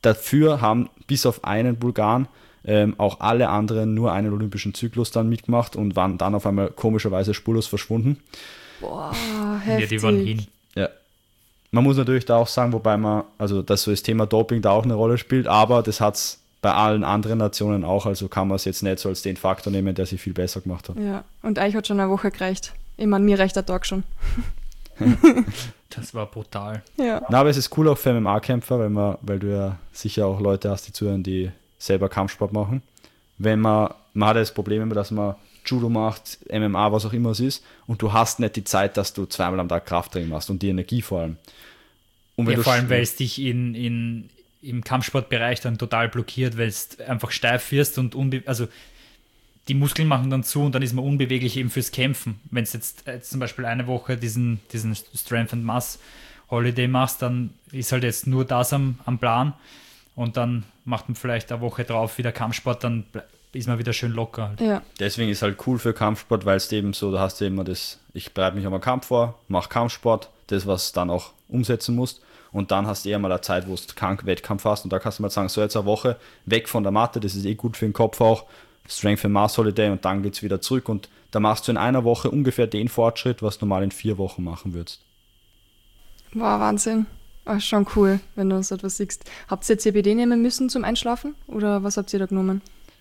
dafür haben bis auf einen Bulgaren auch alle anderen nur einen olympischen Zyklus dann mitgemacht und waren dann auf einmal komischerweise spurlos verschwunden. Boah, Ja, heftig. die waren hin. Ja. Man muss natürlich da auch sagen, wobei dass so das Thema Doping da auch eine Rolle spielt, aber das hat es bei allen anderen Nationen auch, also kann man es jetzt nicht so als den Faktor nehmen, der sie viel besser gemacht hat. Ja, und euch hat schon eine Woche gereicht. Ich meine, mir reicht der Tag schon. Das war brutal. Ja. Na, aber es ist cool auch für MMA-Kämpfer, weil du ja sicher auch Leute hast, die zuhören, die selber Kampfsport machen. Wenn man hat ja das Problem immer, dass man Judo macht, MMA, was auch immer es ist, und du hast nicht die Zeit, dass du zweimal am Tag Krafttraining machst und die Energie vor allem. Und wenn Ja, vor allem, weil es dich im Kampfsportbereich dann total blockiert, weil es einfach steif wirst und also die Muskeln machen dann zu und dann ist man unbeweglich eben fürs Kämpfen. Wenn du jetzt zum Beispiel eine Woche diesen Strength and Mass Holiday machst, dann ist halt jetzt nur das am Plan und dann macht man vielleicht eine Woche drauf wieder Kampfsport, dann ist man wieder schön locker. Halt. Ja. Deswegen ist halt cool für Kampfsport, weil es eben so, da hast du immer ich bereite mich auf einen Kampf vor, mache Kampfsport, das, was du dann auch umsetzen musst. Und dann hast du eher mal eine Zeit, wo du keinen Wettkampf hast. Und da kannst du mal sagen, so jetzt eine Woche weg von der Matte, das ist gut für den Kopf auch. Strength and Mass Holiday und dann geht es wieder zurück. Und da machst du in einer Woche ungefähr den Fortschritt, was du normal in 4 Wochen machen würdest. War Wahnsinn. War schon cool, wenn du so etwas siehst. Habt ihr CBD nehmen müssen zum Einschlafen? Oder was habt ihr da genommen?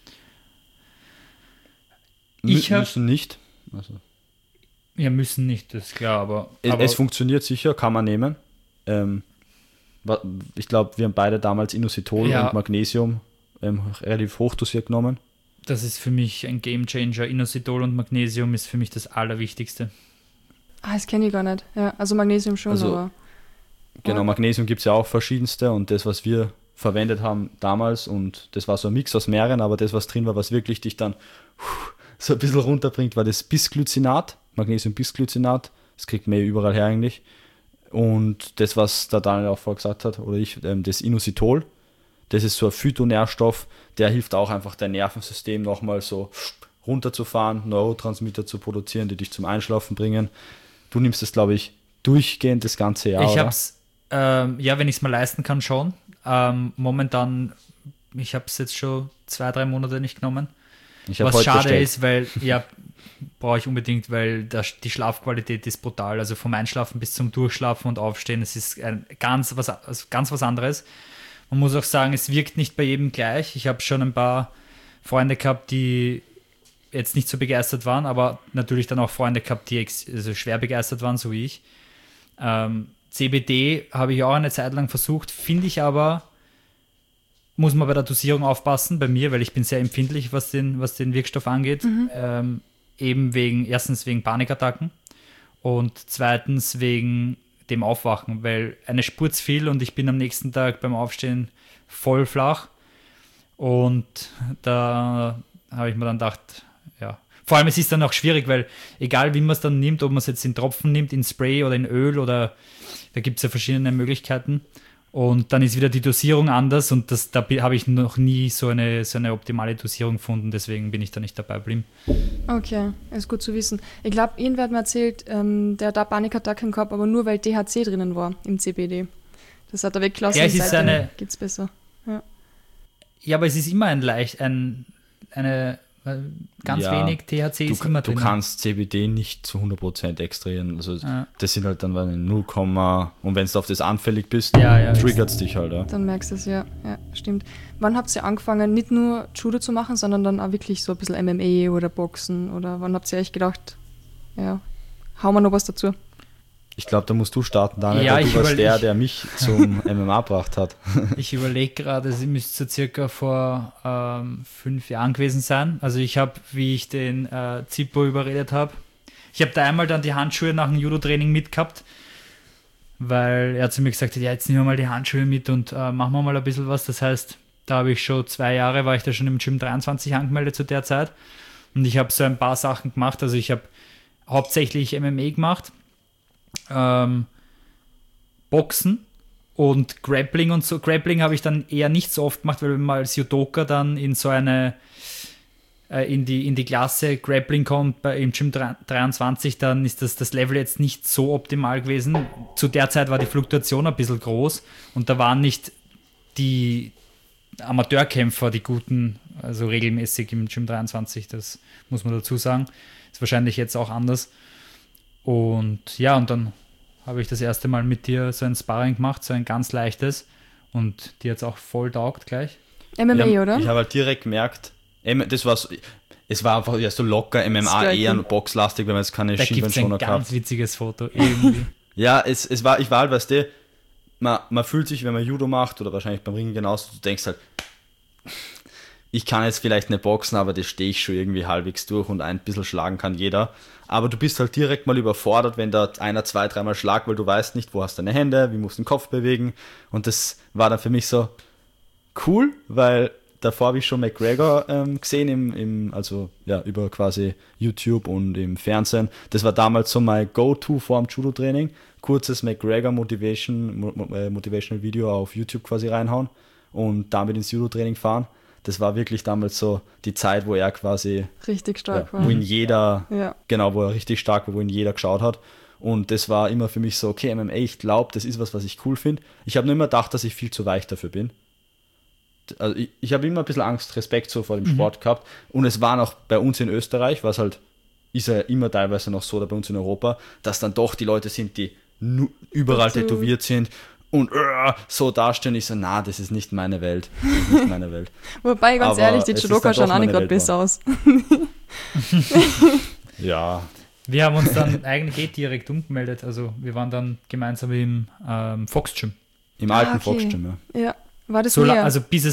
Müssen nicht. Also. Ja, müssen nicht, das ist klar, aber Es funktioniert sicher, kann man nehmen. Ich glaube, wir haben beide damals Inositol und Magnesium relativ hochdosiert genommen. das ist für mich ein Gamechanger. Inositol und Magnesium ist für mich das Allerwichtigste. Das kenne ich gar nicht. Ja, also Magnesium schon, aber... Genau, Magnesium gibt es ja auch verschiedenste und das, was wir verwendet haben damals, und das war so ein Mix aus mehreren, aber das, was drin war, was wirklich dich dann so ein bisschen runterbringt, war das Bisglycinat, Magnesium-Bisglycinat. Das kriegt man überall her eigentlich. Und das, was der Daniel auch vorher gesagt hat, oder ich, das Inositol, das ist so ein Phytonährstoff, der hilft auch einfach dein Nervensystem nochmal so runterzufahren, Neurotransmitter zu produzieren, die dich zum Einschlafen bringen. Du nimmst das, glaube ich, durchgehend das ganze Jahr, Ich habe es, wenn ich es mir leisten kann, schon. Momentan, ich habe es jetzt schon 2-3 Monate nicht genommen. Was schade bestellt. Ist, weil, brauche ich unbedingt, weil die Schlafqualität ist brutal. Also vom Einschlafen bis zum Durchschlafen und Aufstehen, es ist ganz was anderes. Man muss auch sagen, es wirkt nicht bei jedem gleich. Ich habe schon ein paar Freunde gehabt, die jetzt nicht so begeistert waren, aber natürlich dann auch Freunde gehabt, die also schwer begeistert waren, so wie ich. CBD habe ich auch eine Zeit lang versucht, finde ich aber, muss man bei der Dosierung aufpassen, bei mir, weil ich bin sehr empfindlich, was den Wirkstoff angeht. Erstens wegen Panikattacken und zweitens wegen dem Aufwachen, weil eine Spur zu viel und ich bin am nächsten Tag beim Aufstehen voll flach und da habe ich mir dann gedacht, ja. Vor allem, es ist dann auch schwierig, weil egal wie man es dann nimmt, ob man es jetzt in Tropfen nimmt, in Spray oder in Öl oder da gibt es ja verschiedene Möglichkeiten und dann ist wieder die Dosierung anders und da habe ich noch nie so eine optimale Dosierung gefunden, deswegen bin ich da nicht dabei geblieben. Okay, ist gut zu wissen. Ich glaube, irgendwer hat mir erzählt, der hat da Panikattacken gehabt, aber nur weil THC drinnen war im CBD. Das hat er weggelassen, ja, seitdem geht's besser. Ja, aber es ist immer ganz wenig THC ist immer drin. Du kannst CBD nicht zu 100% extrahieren. Also das sind halt dann 0, und wenn du auf das anfällig bist, triggert es dich halt. Ja. Dann merkst du es, ja, stimmt. Wann habt ihr angefangen, nicht nur Judo zu machen, sondern dann auch wirklich so ein bisschen MMA oder Boxen? Oder wann habt ihr euch gedacht, hauen wir noch was dazu? Ich glaube, da musst du starten, Daniel, weil du warst der mich zum MMA gebracht hat. Ich überlege gerade, sie müsste so circa vor 5 Jahren gewesen sein. Also ich habe, wie ich den Zippo überredet habe, ich habe da einmal dann die Handschuhe nach dem Judo-Training mitgehabt, weil er zu mir gesagt hat, jetzt nehmen wir mal die Handschuhe mit und machen wir mal ein bisschen was. Das heißt, da habe ich schon 2 Jahre, war ich da schon im Gym 23 angemeldet zu der Zeit und ich habe so ein paar Sachen gemacht. Also ich habe hauptsächlich MMA gemacht, Boxen und Grappling und so. Grappling habe ich dann eher nicht so oft gemacht, weil wenn man als Judoka dann in so eine in die Klasse Grappling kommt im Gym 23, dann ist das Level jetzt nicht so optimal gewesen. Zu der Zeit war die Fluktuation ein bisschen groß und da waren nicht die Amateurkämpfer, die guten, also regelmäßig im Gym 23, das muss man dazu sagen. Ist wahrscheinlich jetzt auch anders. Und ja, und dann habe ich das erste Mal mit dir so ein Sparring gemacht, so ein ganz leichtes. Und dir jetzt auch voll taugt gleich. MMA, oder? Ich habe halt direkt gemerkt, das war so, es war einfach so locker, MMA eher boxlastig, wenn man jetzt keine Schienbeinschoner gehabt. Da gibt es ein ganz witziges Foto irgendwie. Ja, ich war halt, weißt du, man fühlt sich, wenn man Judo macht oder wahrscheinlich beim Ringen genauso, du denkst halt, ich kann jetzt vielleicht nicht boxen, aber das stehe ich schon irgendwie halbwegs durch und ein bisschen schlagen kann jeder. Aber du bist halt direkt mal überfordert, wenn da einer 2-3 Mal schlagt, weil du weißt nicht, wo hast deine Hände, wie musst du den Kopf bewegen. Und das war dann für mich so cool, weil davor habe ich schon McGregor gesehen, also ja, über quasi YouTube und im Fernsehen. Das war damals so mein Go-To vor dem Judo-Training. Kurzes McGregor Motivational Video auf YouTube quasi reinhauen und damit ins Judo-Training fahren. Das war wirklich damals so die Zeit, wo er quasi richtig stark war. Wo ihn jeder, genau, wo er richtig stark war, wo ihn jeder geschaut hat. Und das war immer für mich so, okay, MMA, ich glaube, das ist was ich cool finde. Ich habe nur immer gedacht, dass ich viel zu weich dafür bin. Also ich habe immer ein bisschen Angst, Respekt so vor dem Sport gehabt. Und es war noch bei uns in Österreich, was halt, ist ja immer teilweise noch so, oder bei uns in Europa, dass dann doch die Leute sind, die überall tätowiert sind und so dastehen. Ich so, das ist nicht meine Welt. Nicht meine Welt. Wobei, ganz ehrlich, die Judoka schauen auch nicht gerade besser aus. Ja. Wir haben uns dann eigentlich direkt umgemeldet. Also wir waren dann gemeinsam im Fox Gym. Im alten Fox Gym, ja. War das so also bis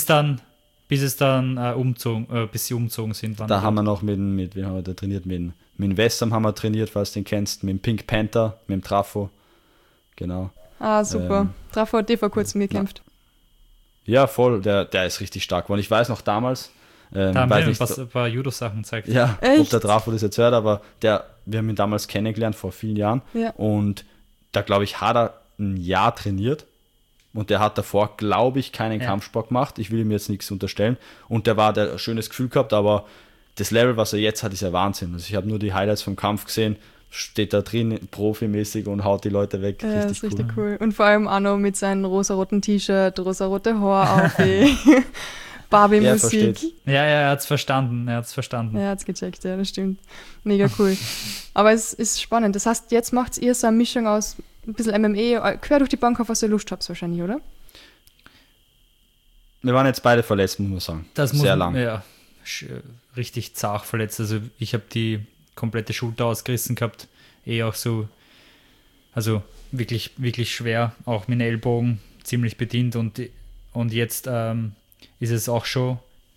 sie umzogen sind. Da haben wir noch mit wem haben wir da trainiert? Mit Wessam haben wir trainiert, falls du den kennst, mit dem Pink Panther, mit dem Trafo. Genau. Ah, super. Trafo hat vor kurzem gekämpft. Ja, voll. Der ist richtig stark geworden. Ich weiß noch damals. Da haben wir ein paar Judo-Sachen gezeigt. Ja, echt? Ob der Trafo das jetzt hört, aber wir haben ihn damals kennengelernt vor vielen Jahren. Ja. Und da, glaube ich, hat er ein Jahr trainiert. Und der hat davor, glaube ich, keinen Kampfsport gemacht. Ich will ihm jetzt nichts unterstellen. Und der ein schönes Gefühl gehabt, aber das Level, was er jetzt hat, ist ja Wahnsinn. Also ich habe nur die Highlights vom Kampf gesehen, steht da drin profimäßig und haut die Leute weg. Ja, das ist richtig cool. Und vor allem Arno mit seinem rosaroten T-Shirt, rosarote Haar auf, Barbie-Musik. Ja, er hat es verstanden. Er hat es gecheckt, ja, das stimmt. Mega cool. Aber es ist spannend. Das heißt, jetzt macht ihr so eine Mischung aus ein bisschen MMA, quer durch die Bank, auf was ihr Lust habt wahrscheinlich, oder? Wir waren jetzt beide verletzt, muss man sagen. Das sehr lang. Ja, richtig zart verletzt. Also ich habe die komplette Schulter ausgerissen gehabt. Auch so, also wirklich, wirklich schwer. Auch mit den Ellbogen ziemlich bedient. Und jetzt ist es auch schon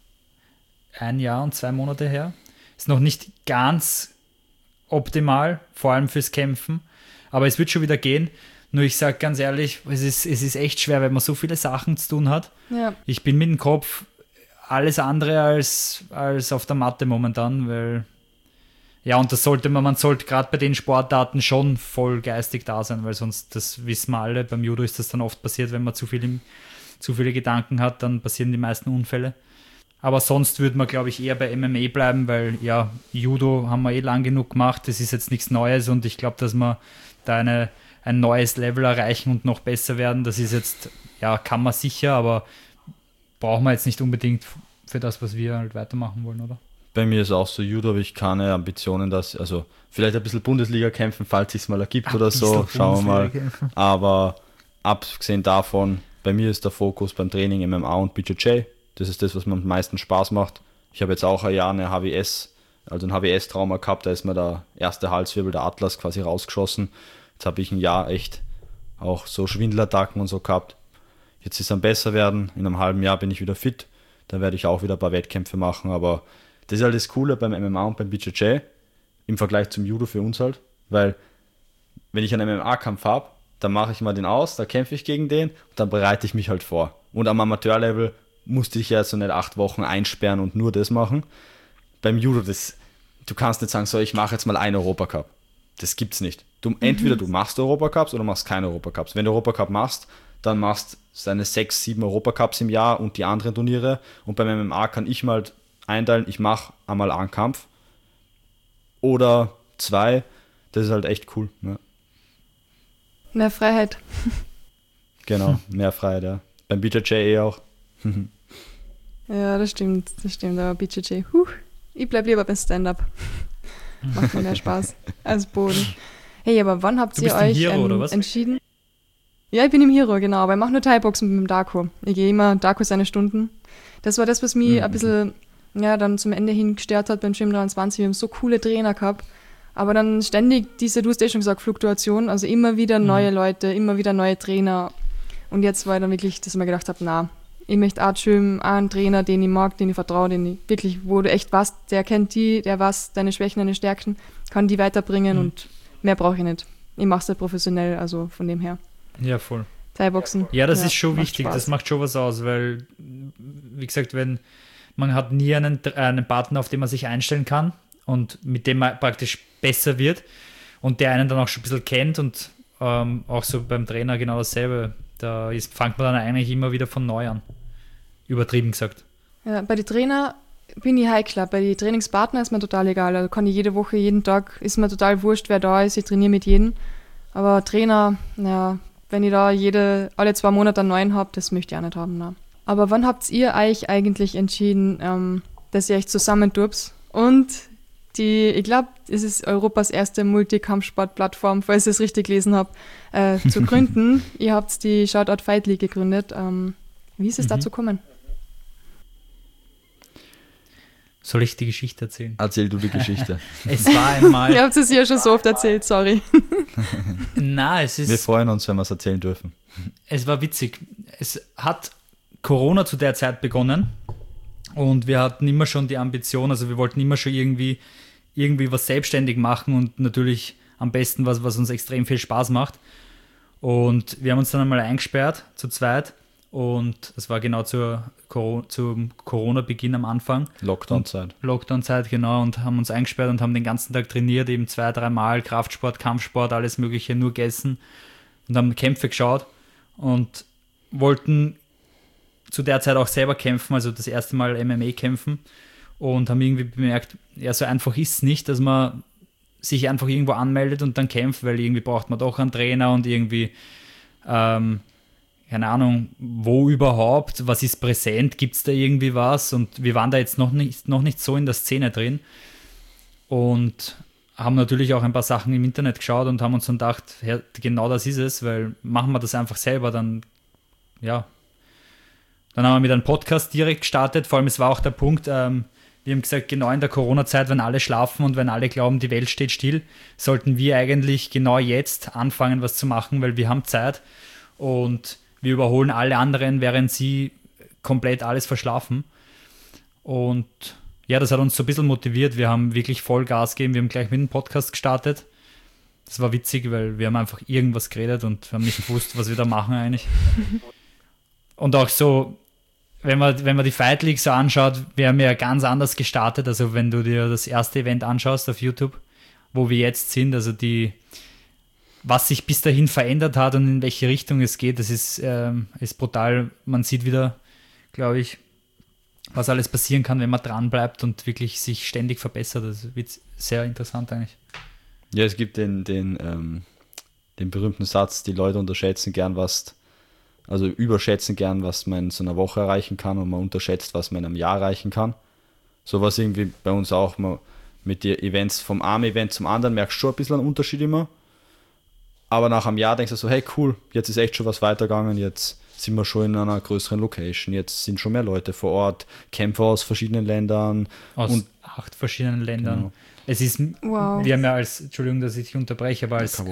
1 Jahr und 2 Monate her. Ist noch nicht ganz optimal, vor allem fürs Kämpfen. Aber es wird schon wieder gehen. Nur ich sage ganz ehrlich, es ist echt schwer, weil man so viele Sachen zu tun hat. Ja. Ich bin mit dem Kopf alles andere als auf der Matte momentan, weil ja, und man sollte gerade bei den Sportarten schon voll geistig da sein, weil sonst, das wissen wir alle, beim Judo ist das dann oft passiert, wenn man zu viele Gedanken hat, dann passieren die meisten Unfälle. Aber sonst würde man, glaube ich, eher bei MMA bleiben, weil ja, Judo haben wir lang genug gemacht, das ist jetzt nichts Neues und ich glaube, dass wir da ein neues Level erreichen und noch besser werden, das ist jetzt, ja, kann man sicher, aber brauchen wir jetzt nicht unbedingt für das, was wir halt weitermachen wollen, oder? Bei mir ist auch so, Judo habe ich keine Ambitionen, also vielleicht ein bisschen Bundesliga kämpfen, falls es mal ergibt oder so, schauen wir mal. Aber abgesehen davon, bei mir ist der Fokus beim Training MMA und BJJ. Das ist das, was mir am meisten Spaß macht. Ich habe jetzt auch ein Jahr eine HWS, also ein HWS-Trauma gehabt, da ist mir der erste Halswirbel, der Atlas, quasi rausgeschossen. Jetzt habe ich ein Jahr echt auch so Schwindelattacken und so gehabt. Jetzt ist es am besser werden, in einem halben Jahr bin ich wieder fit, dann werde ich auch wieder ein paar Wettkämpfe machen, aber das ist halt das Coole beim MMA und beim BJJ im Vergleich zum Judo für uns halt, weil wenn ich einen MMA-Kampf habe, dann mache ich mal den aus, da kämpfe ich gegen den und dann bereite ich mich halt vor. Und am Amateurlevel musste ich ja so nicht 8 Wochen einsperren und nur das machen. Beim Judo, du kannst nicht sagen, so, ich mache jetzt mal einen Europacup. Das gibt's nicht. Entweder du machst Europacups oder machst keine Europacups. Wenn du Europacup machst, dann machst du deine 6, 7 Europacups im Jahr und die anderen Turniere. Und beim MMA kann ich mal einteilen, ich mache einmal einen Kampf oder 2. Das ist halt echt cool. Ja. Mehr Freiheit. Genau, mehr Freiheit, ja. Beim BJJ auch. Ja, das stimmt, aber BJJ, ich bleib lieber beim Stand-Up. Macht mir mehr Spaß als Boden. Hey, aber wann habt ihr euch entschieden? Ja, ich bin im Hero, genau, aber ich mache nur Thai-Boxen mit dem Darko. Ich gehe immer Darko seine Stunden. Das war das, was mich ein bisschen dann zum Ende hin gestört hat beim Gym 23. Wir haben so coole Trainer gehabt, aber dann ständig du hast schon gesagt, Fluktuation, also immer wieder neue Leute, immer wieder neue Trainer. Und jetzt war ich dann wirklich, dass ich mir gedacht habe, ich möchte auch schön einen Trainer, den ich mag, den ich vertraue, den ich wirklich, wo du echt weißt, der kennt der weiß deine Schwächen, deine Stärken, kann die weiterbringen und mehr brauche ich nicht. Ich mache es halt professionell, also von dem her. Ja, voll. Thai-Boxen. Ja, das ist schon wichtig, Spaß. Das macht schon was aus, weil, wie gesagt, wenn man hat nie einen Partner, auf den man sich einstellen kann und mit dem man praktisch besser wird und der einen dann auch schon ein bisschen kennt und auch so beim Trainer genau dasselbe. Da fängt man dann eigentlich immer wieder von neu an. Übertrieben gesagt. Ja, bei den Trainer bin ich heikler. Bei den Trainingspartner ist mir total egal. Also kann ich jede Woche, jeden Tag, ist mir total wurscht, wer da ist. Ich trainiere mit jedem. Aber Trainer, wenn ich da alle 2 Monate einen neuen habe, das möchte ich auch nicht haben. Na. Aber wann habt ihr euch eigentlich entschieden, dass ihr euch zusammentut und ich glaube, es ist Europas erste Multikampfsportplattform, falls ich es richtig gelesen habe, zu gründen. Ihr habt die Shoutout Fight League gegründet. Wie ist es dazu gekommen? Soll ich die Geschichte erzählen? Erzähl du die Geschichte. Es war einmal... Ihr habt es ja schon so oft erzählt, sorry. Wir freuen uns, wenn wir es erzählen dürfen. Es war witzig. Es hat Corona zu der Zeit begonnen und wir hatten immer schon die Ambition, also wir wollten immer schon irgendwie was selbstständig machen und natürlich am besten was uns extrem viel Spaß macht. Und wir haben uns dann einmal eingesperrt, zu zweit. Und das war genau zum Corona-Beginn am Anfang. Lockdown-Zeit, genau. Und haben uns eingesperrt und haben den ganzen Tag trainiert, eben 2-3 Mal Kraftsport, Kampfsport, alles Mögliche, nur gegessen. Und haben Kämpfe geschaut und wollten zu der Zeit auch selber kämpfen, also das erste Mal MMA kämpfen. Und haben irgendwie bemerkt, ja, so einfach ist es nicht, dass man sich einfach irgendwo anmeldet und dann kämpft, weil irgendwie braucht man doch einen Trainer und irgendwie, keine Ahnung, wo überhaupt, was ist präsent, gibt es da irgendwie was? Und wir waren da jetzt noch nicht so in der Szene drin und haben natürlich auch ein paar Sachen im Internet geschaut und haben uns dann gedacht, ja, genau das ist es, weil machen wir das einfach selber, dann haben wir mit einem Podcast direkt gestartet, vor allem es war auch der Punkt, wir haben gesagt, genau in der Corona-Zeit, wenn alle schlafen und wenn alle glauben, die Welt steht still, sollten wir eigentlich genau jetzt anfangen, was zu machen, weil wir haben Zeit und wir überholen alle anderen, während sie komplett alles verschlafen. Und ja, das hat uns so ein bisschen motiviert. Wir haben wirklich voll Gas gegeben. Wir haben gleich mit dem Podcast gestartet. Das war witzig, weil wir haben einfach irgendwas geredet und haben nicht gewusst, was wir da machen eigentlich. Und auch so, wenn man die Fight League so anschaut, wir haben ja ganz anders gestartet. Also wenn du dir das erste Event anschaust auf YouTube, wo wir jetzt sind, also was sich bis dahin verändert hat und in welche Richtung es geht, das ist brutal. Man sieht wieder, glaube ich, was alles passieren kann, wenn man dran bleibt und wirklich sich ständig verbessert. Das wird sehr interessant eigentlich. Ja, es gibt den berühmten Satz, die Leute überschätzen gern, was man in so einer Woche erreichen kann und man unterschätzt, was man in einem Jahr erreichen kann. So was irgendwie bei uns auch, man mit den Events vom einen Event zum anderen merkst du schon ein bisschen einen Unterschied immer. Aber nach einem Jahr denkst du so, hey cool, jetzt ist echt schon was weitergegangen, jetzt sind wir schon in einer größeren Location, jetzt sind schon mehr Leute vor Ort, Kämpfer aus verschiedenen Ländern. Aus 8 verschiedenen Ländern. Genau. Es ist, wow. Wir haben ja Entschuldigung, dass ich dich unterbreche, aber als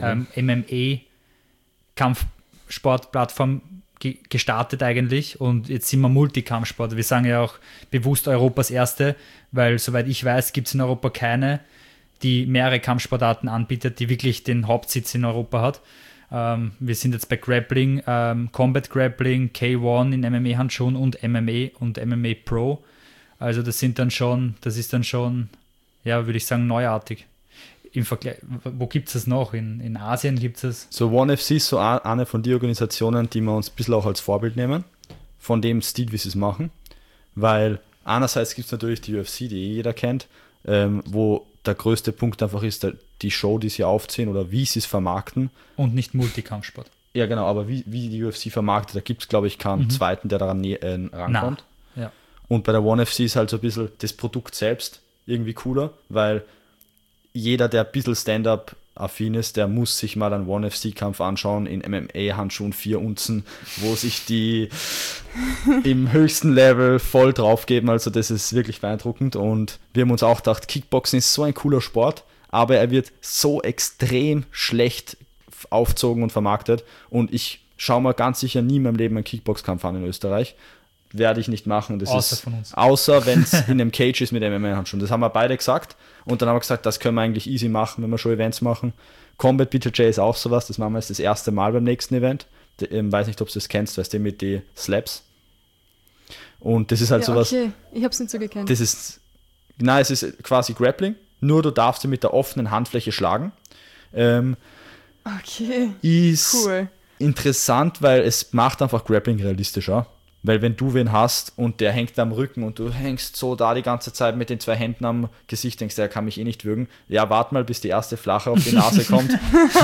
MMA-Kampfsportplattform gestartet eigentlich und jetzt sind wir Multikampfsport. Wir sagen ja auch bewusst Europas erste, weil soweit ich weiß, gibt es in Europa keine, die mehrere Kampfsportarten anbietet, die wirklich den Hauptsitz in Europa hat. Wir sind jetzt bei Grappling, Combat Grappling, K1 in MMA-Handschuhen und MMA und MMA Pro. Also das ist dann schon, ja, würde ich sagen, neuartig. Im Vergleich, wo gibt es das noch? In Asien gibt es das? So ONE FC ist so eine von den Organisationen, die wir uns ein bisschen auch als Vorbild nehmen, von dem Stil, wie sie es machen. Weil einerseits gibt es natürlich die UFC, die jeder kennt, wo der größte Punkt einfach ist, die Show, die sie aufziehen oder wie sie es vermarkten. Und nicht Multikampfsport. Ja, genau, aber wie die UFC vermarktet, da gibt es, glaube ich, keinen zweiten, der daran rankommt. Ja. Und bei der ONE FC ist halt so ein bisschen das Produkt selbst irgendwie cooler, weil jeder, der ein bisschen Stand-up-affin ist, der muss sich mal einen ONE FC-Kampf anschauen in MMA-Handschuhen 4 Unzen, wo sich die im höchsten Level voll draufgeben. Also das ist wirklich beeindruckend. Und wir haben uns auch gedacht, Kickboxen ist so ein cooler Sport, aber er wird so extrem schlecht aufgezogen und vermarktet. Und ich schaue mir ganz sicher nie in meinem Leben einen Kickboxkampf an in Österreich. Werde ich nicht machen. Das Außer ist, von uns. außer wenn es in einem Cage ist mit MMA-Handschuhen. Das haben wir beide gesagt. Und dann haben wir gesagt, das können wir eigentlich easy machen, wenn wir schon Events machen. Combat BJJ ist auch sowas. Das machen wir jetzt das erste Mal beim nächsten Event. Weiß nicht, ob du das kennst, weißt du, mit den Slaps. Und das ist halt sowas. Okay, ich habe es nicht so gekannt. Es ist quasi Grappling, nur du darfst sie mit der offenen Handfläche schlagen. Okay, Ist cool. interessant, weil es macht einfach Grappling realistischer. Weil wenn du wen hast und der hängt am Rücken und du hängst so da die ganze Zeit mit den 2 Händen am Gesicht, denkst der kann mich eh nicht würgen. Ja, warte mal, bis die erste Flache auf die Nase kommt.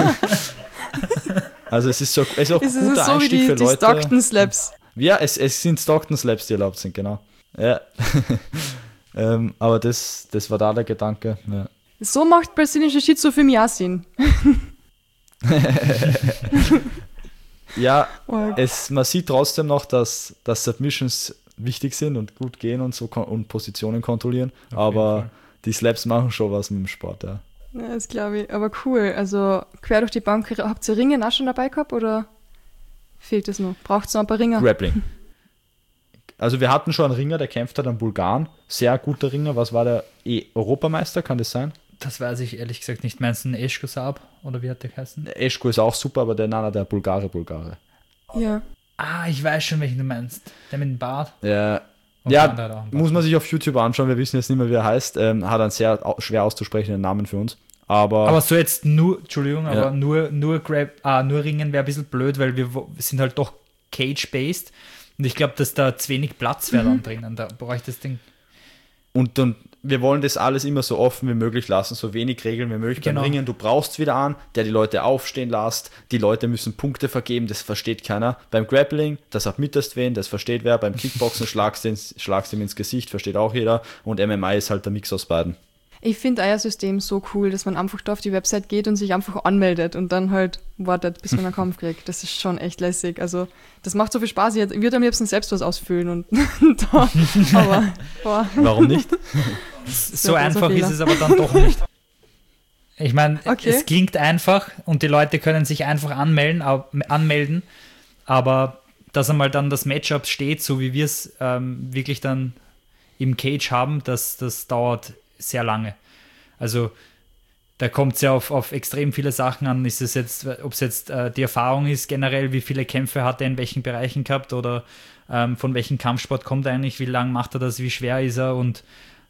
Also es ist auch ein guter so Einstieg wie für die Leute. Stockton Slaps. Ja, es sind Stockton Slaps, die erlaubt sind, genau. Ja. Aber das war da der Gedanke. Ja. So macht Brazilian Jiu-Jitsu für mich auch Sinn. Ja, Oh. man sieht trotzdem noch, dass Submissions wichtig sind und gut gehen und so und Positionen kontrollieren, aber die Slaps machen schon was mit dem Sport, ja. Ja, das glaube ich. Aber cool. Also quer durch die Bank. Habt ihr Ringen auch schon dabei gehabt oder fehlt es noch? Braucht es noch ein paar Ringer? Grappling. Also wir hatten schon einen Ringer, der kämpft hat, einen Bulgaren. Sehr guter Ringer. Was war der? Europameister, kann das sein? Das weiß ich ehrlich gesagt nicht. Meinst du einen Eschko Saab? Oder wie hat der geheißen? Eschko ist auch super, aber der Bulgare. Ja. Ah, ich weiß schon, welchen du meinst. Der mit dem Bart. Ja, Und der andere hat auch einen Bart. muss man sich auf YouTube anschauen. Wir wissen jetzt nicht mehr, wie er heißt. Hat einen sehr schwer auszusprechenden Namen für uns. Aber so jetzt nur, Entschuldigung, Ja. aber nur Ringen wäre ein bisschen blöd, weil wir sind halt doch Cage-based und ich glaube, dass da zu wenig Platz wäre dann drinnen. Da bräuchte das Ding. Und wir wollen das alles immer so offen wie möglich lassen, so wenig Regeln wie möglich. Genau. Beim Ringen, du brauchst wieder an, der die Leute aufstehen lässt, die Leute müssen Punkte vergeben, das versteht keiner. Beim Grappling, das hat mitterst wen, das versteht wer. Beim Kickboxen schlagst du ihm ins Gesicht, versteht auch jeder. Und MMA ist halt der Mix aus beiden. Ich finde euer System so cool, dass man einfach da auf die Website geht und sich einfach anmeldet und dann halt wartet, bis man einen Kampf kriegt. Das ist schon echt lässig. Also das macht so viel Spaß. Ich würde am liebsten selbst was ausfüllen und da, aber boah. Warum nicht? So einfach ist es aber dann doch nicht. Ich meine, Okay. es klingt einfach und die Leute können sich einfach anmelden, aber dass einmal dann das Matchup steht, so wie wir es wirklich dann im Cage haben, das dauert sehr lange. Also da kommt es ja auf extrem viele Sachen an. Ist es jetzt, ob es jetzt die Erfahrung ist generell, wie viele Kämpfe hat er in welchen Bereichen gehabt oder von welchem Kampfsport kommt er eigentlich, wie lange macht er das, wie schwer ist er und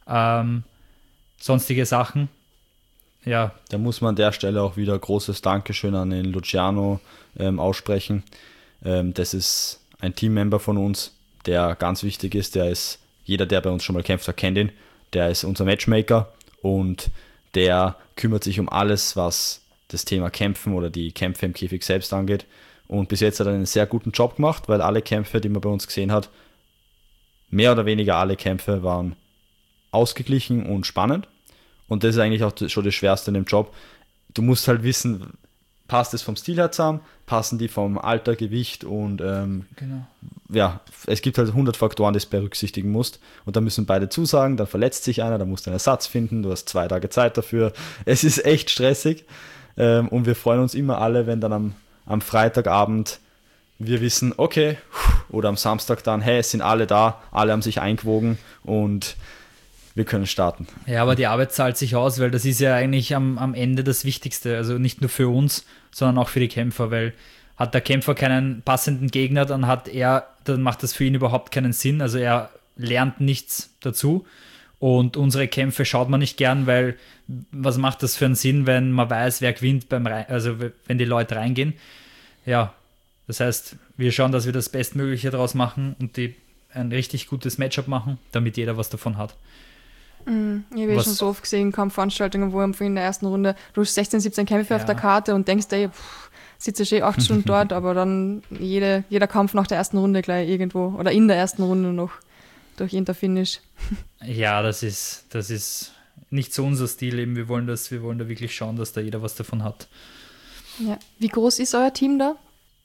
sonstige Sachen. Ja, Da muss man an der Stelle auch wieder großes Dankeschön an den Luciano aussprechen. Das ist ein Teammember von uns, der ganz wichtig ist. Jeder, der bei uns schon mal kämpft hat, kennt ihn. Der ist unser Matchmaker und der kümmert sich um alles, was das Thema Kämpfen oder die Kämpfe im Käfig selbst angeht. Und bis jetzt hat er einen sehr guten Job gemacht, weil alle Kämpfe, die man bei uns gesehen hat, mehr oder weniger alle Kämpfe waren ausgeglichen und spannend. Und das ist eigentlich auch schon das Schwerste in dem Job. Du musst halt wissen, passt es vom Stil her zusammen, passen die vom Alter, Gewicht und genau. ja, es gibt halt 100 Faktoren, die du berücksichtigen musst. Und da müssen beide zusagen, dann verletzt sich einer, dann musst du einen Ersatz finden, du hast 2 Tage Zeit dafür. Es ist echt stressig. Und wir freuen uns immer alle, wenn dann am Freitagabend wir wissen, okay, oder am Samstag dann, hey, es sind alle da, alle haben sich eingewogen und wir können starten. Ja, aber die Arbeit zahlt sich aus, weil das ist ja eigentlich am Ende das Wichtigste. Also nicht nur für uns, sondern auch für die Kämpfer, weil hat der Kämpfer keinen passenden Gegner, dann macht das für ihn überhaupt keinen Sinn. Also er lernt nichts dazu. Und unsere Kämpfe schaut man nicht gern, weil was macht das für einen Sinn, wenn man weiß, wer gewinnt, wenn die Leute reingehen. Ja, das heißt, wir schauen, dass wir das Bestmögliche daraus machen und ein richtig gutes Matchup machen, damit jeder was davon hat. Ich habe schon so oft gesehen, Kampfveranstaltungen, wo in der ersten Runde du hast 16, 17 Kämpfe auf der Karte und denkst, ey, sitze schön 8 Stunden dort, aber dann jeder Kampf nach der ersten Runde gleich irgendwo oder in der ersten Runde noch durch irgendein Finish. Ja, das ist nicht so unser Stil eben. Wir wollen da wirklich schauen, dass da jeder was davon hat. Ja. Wie groß ist euer Team da?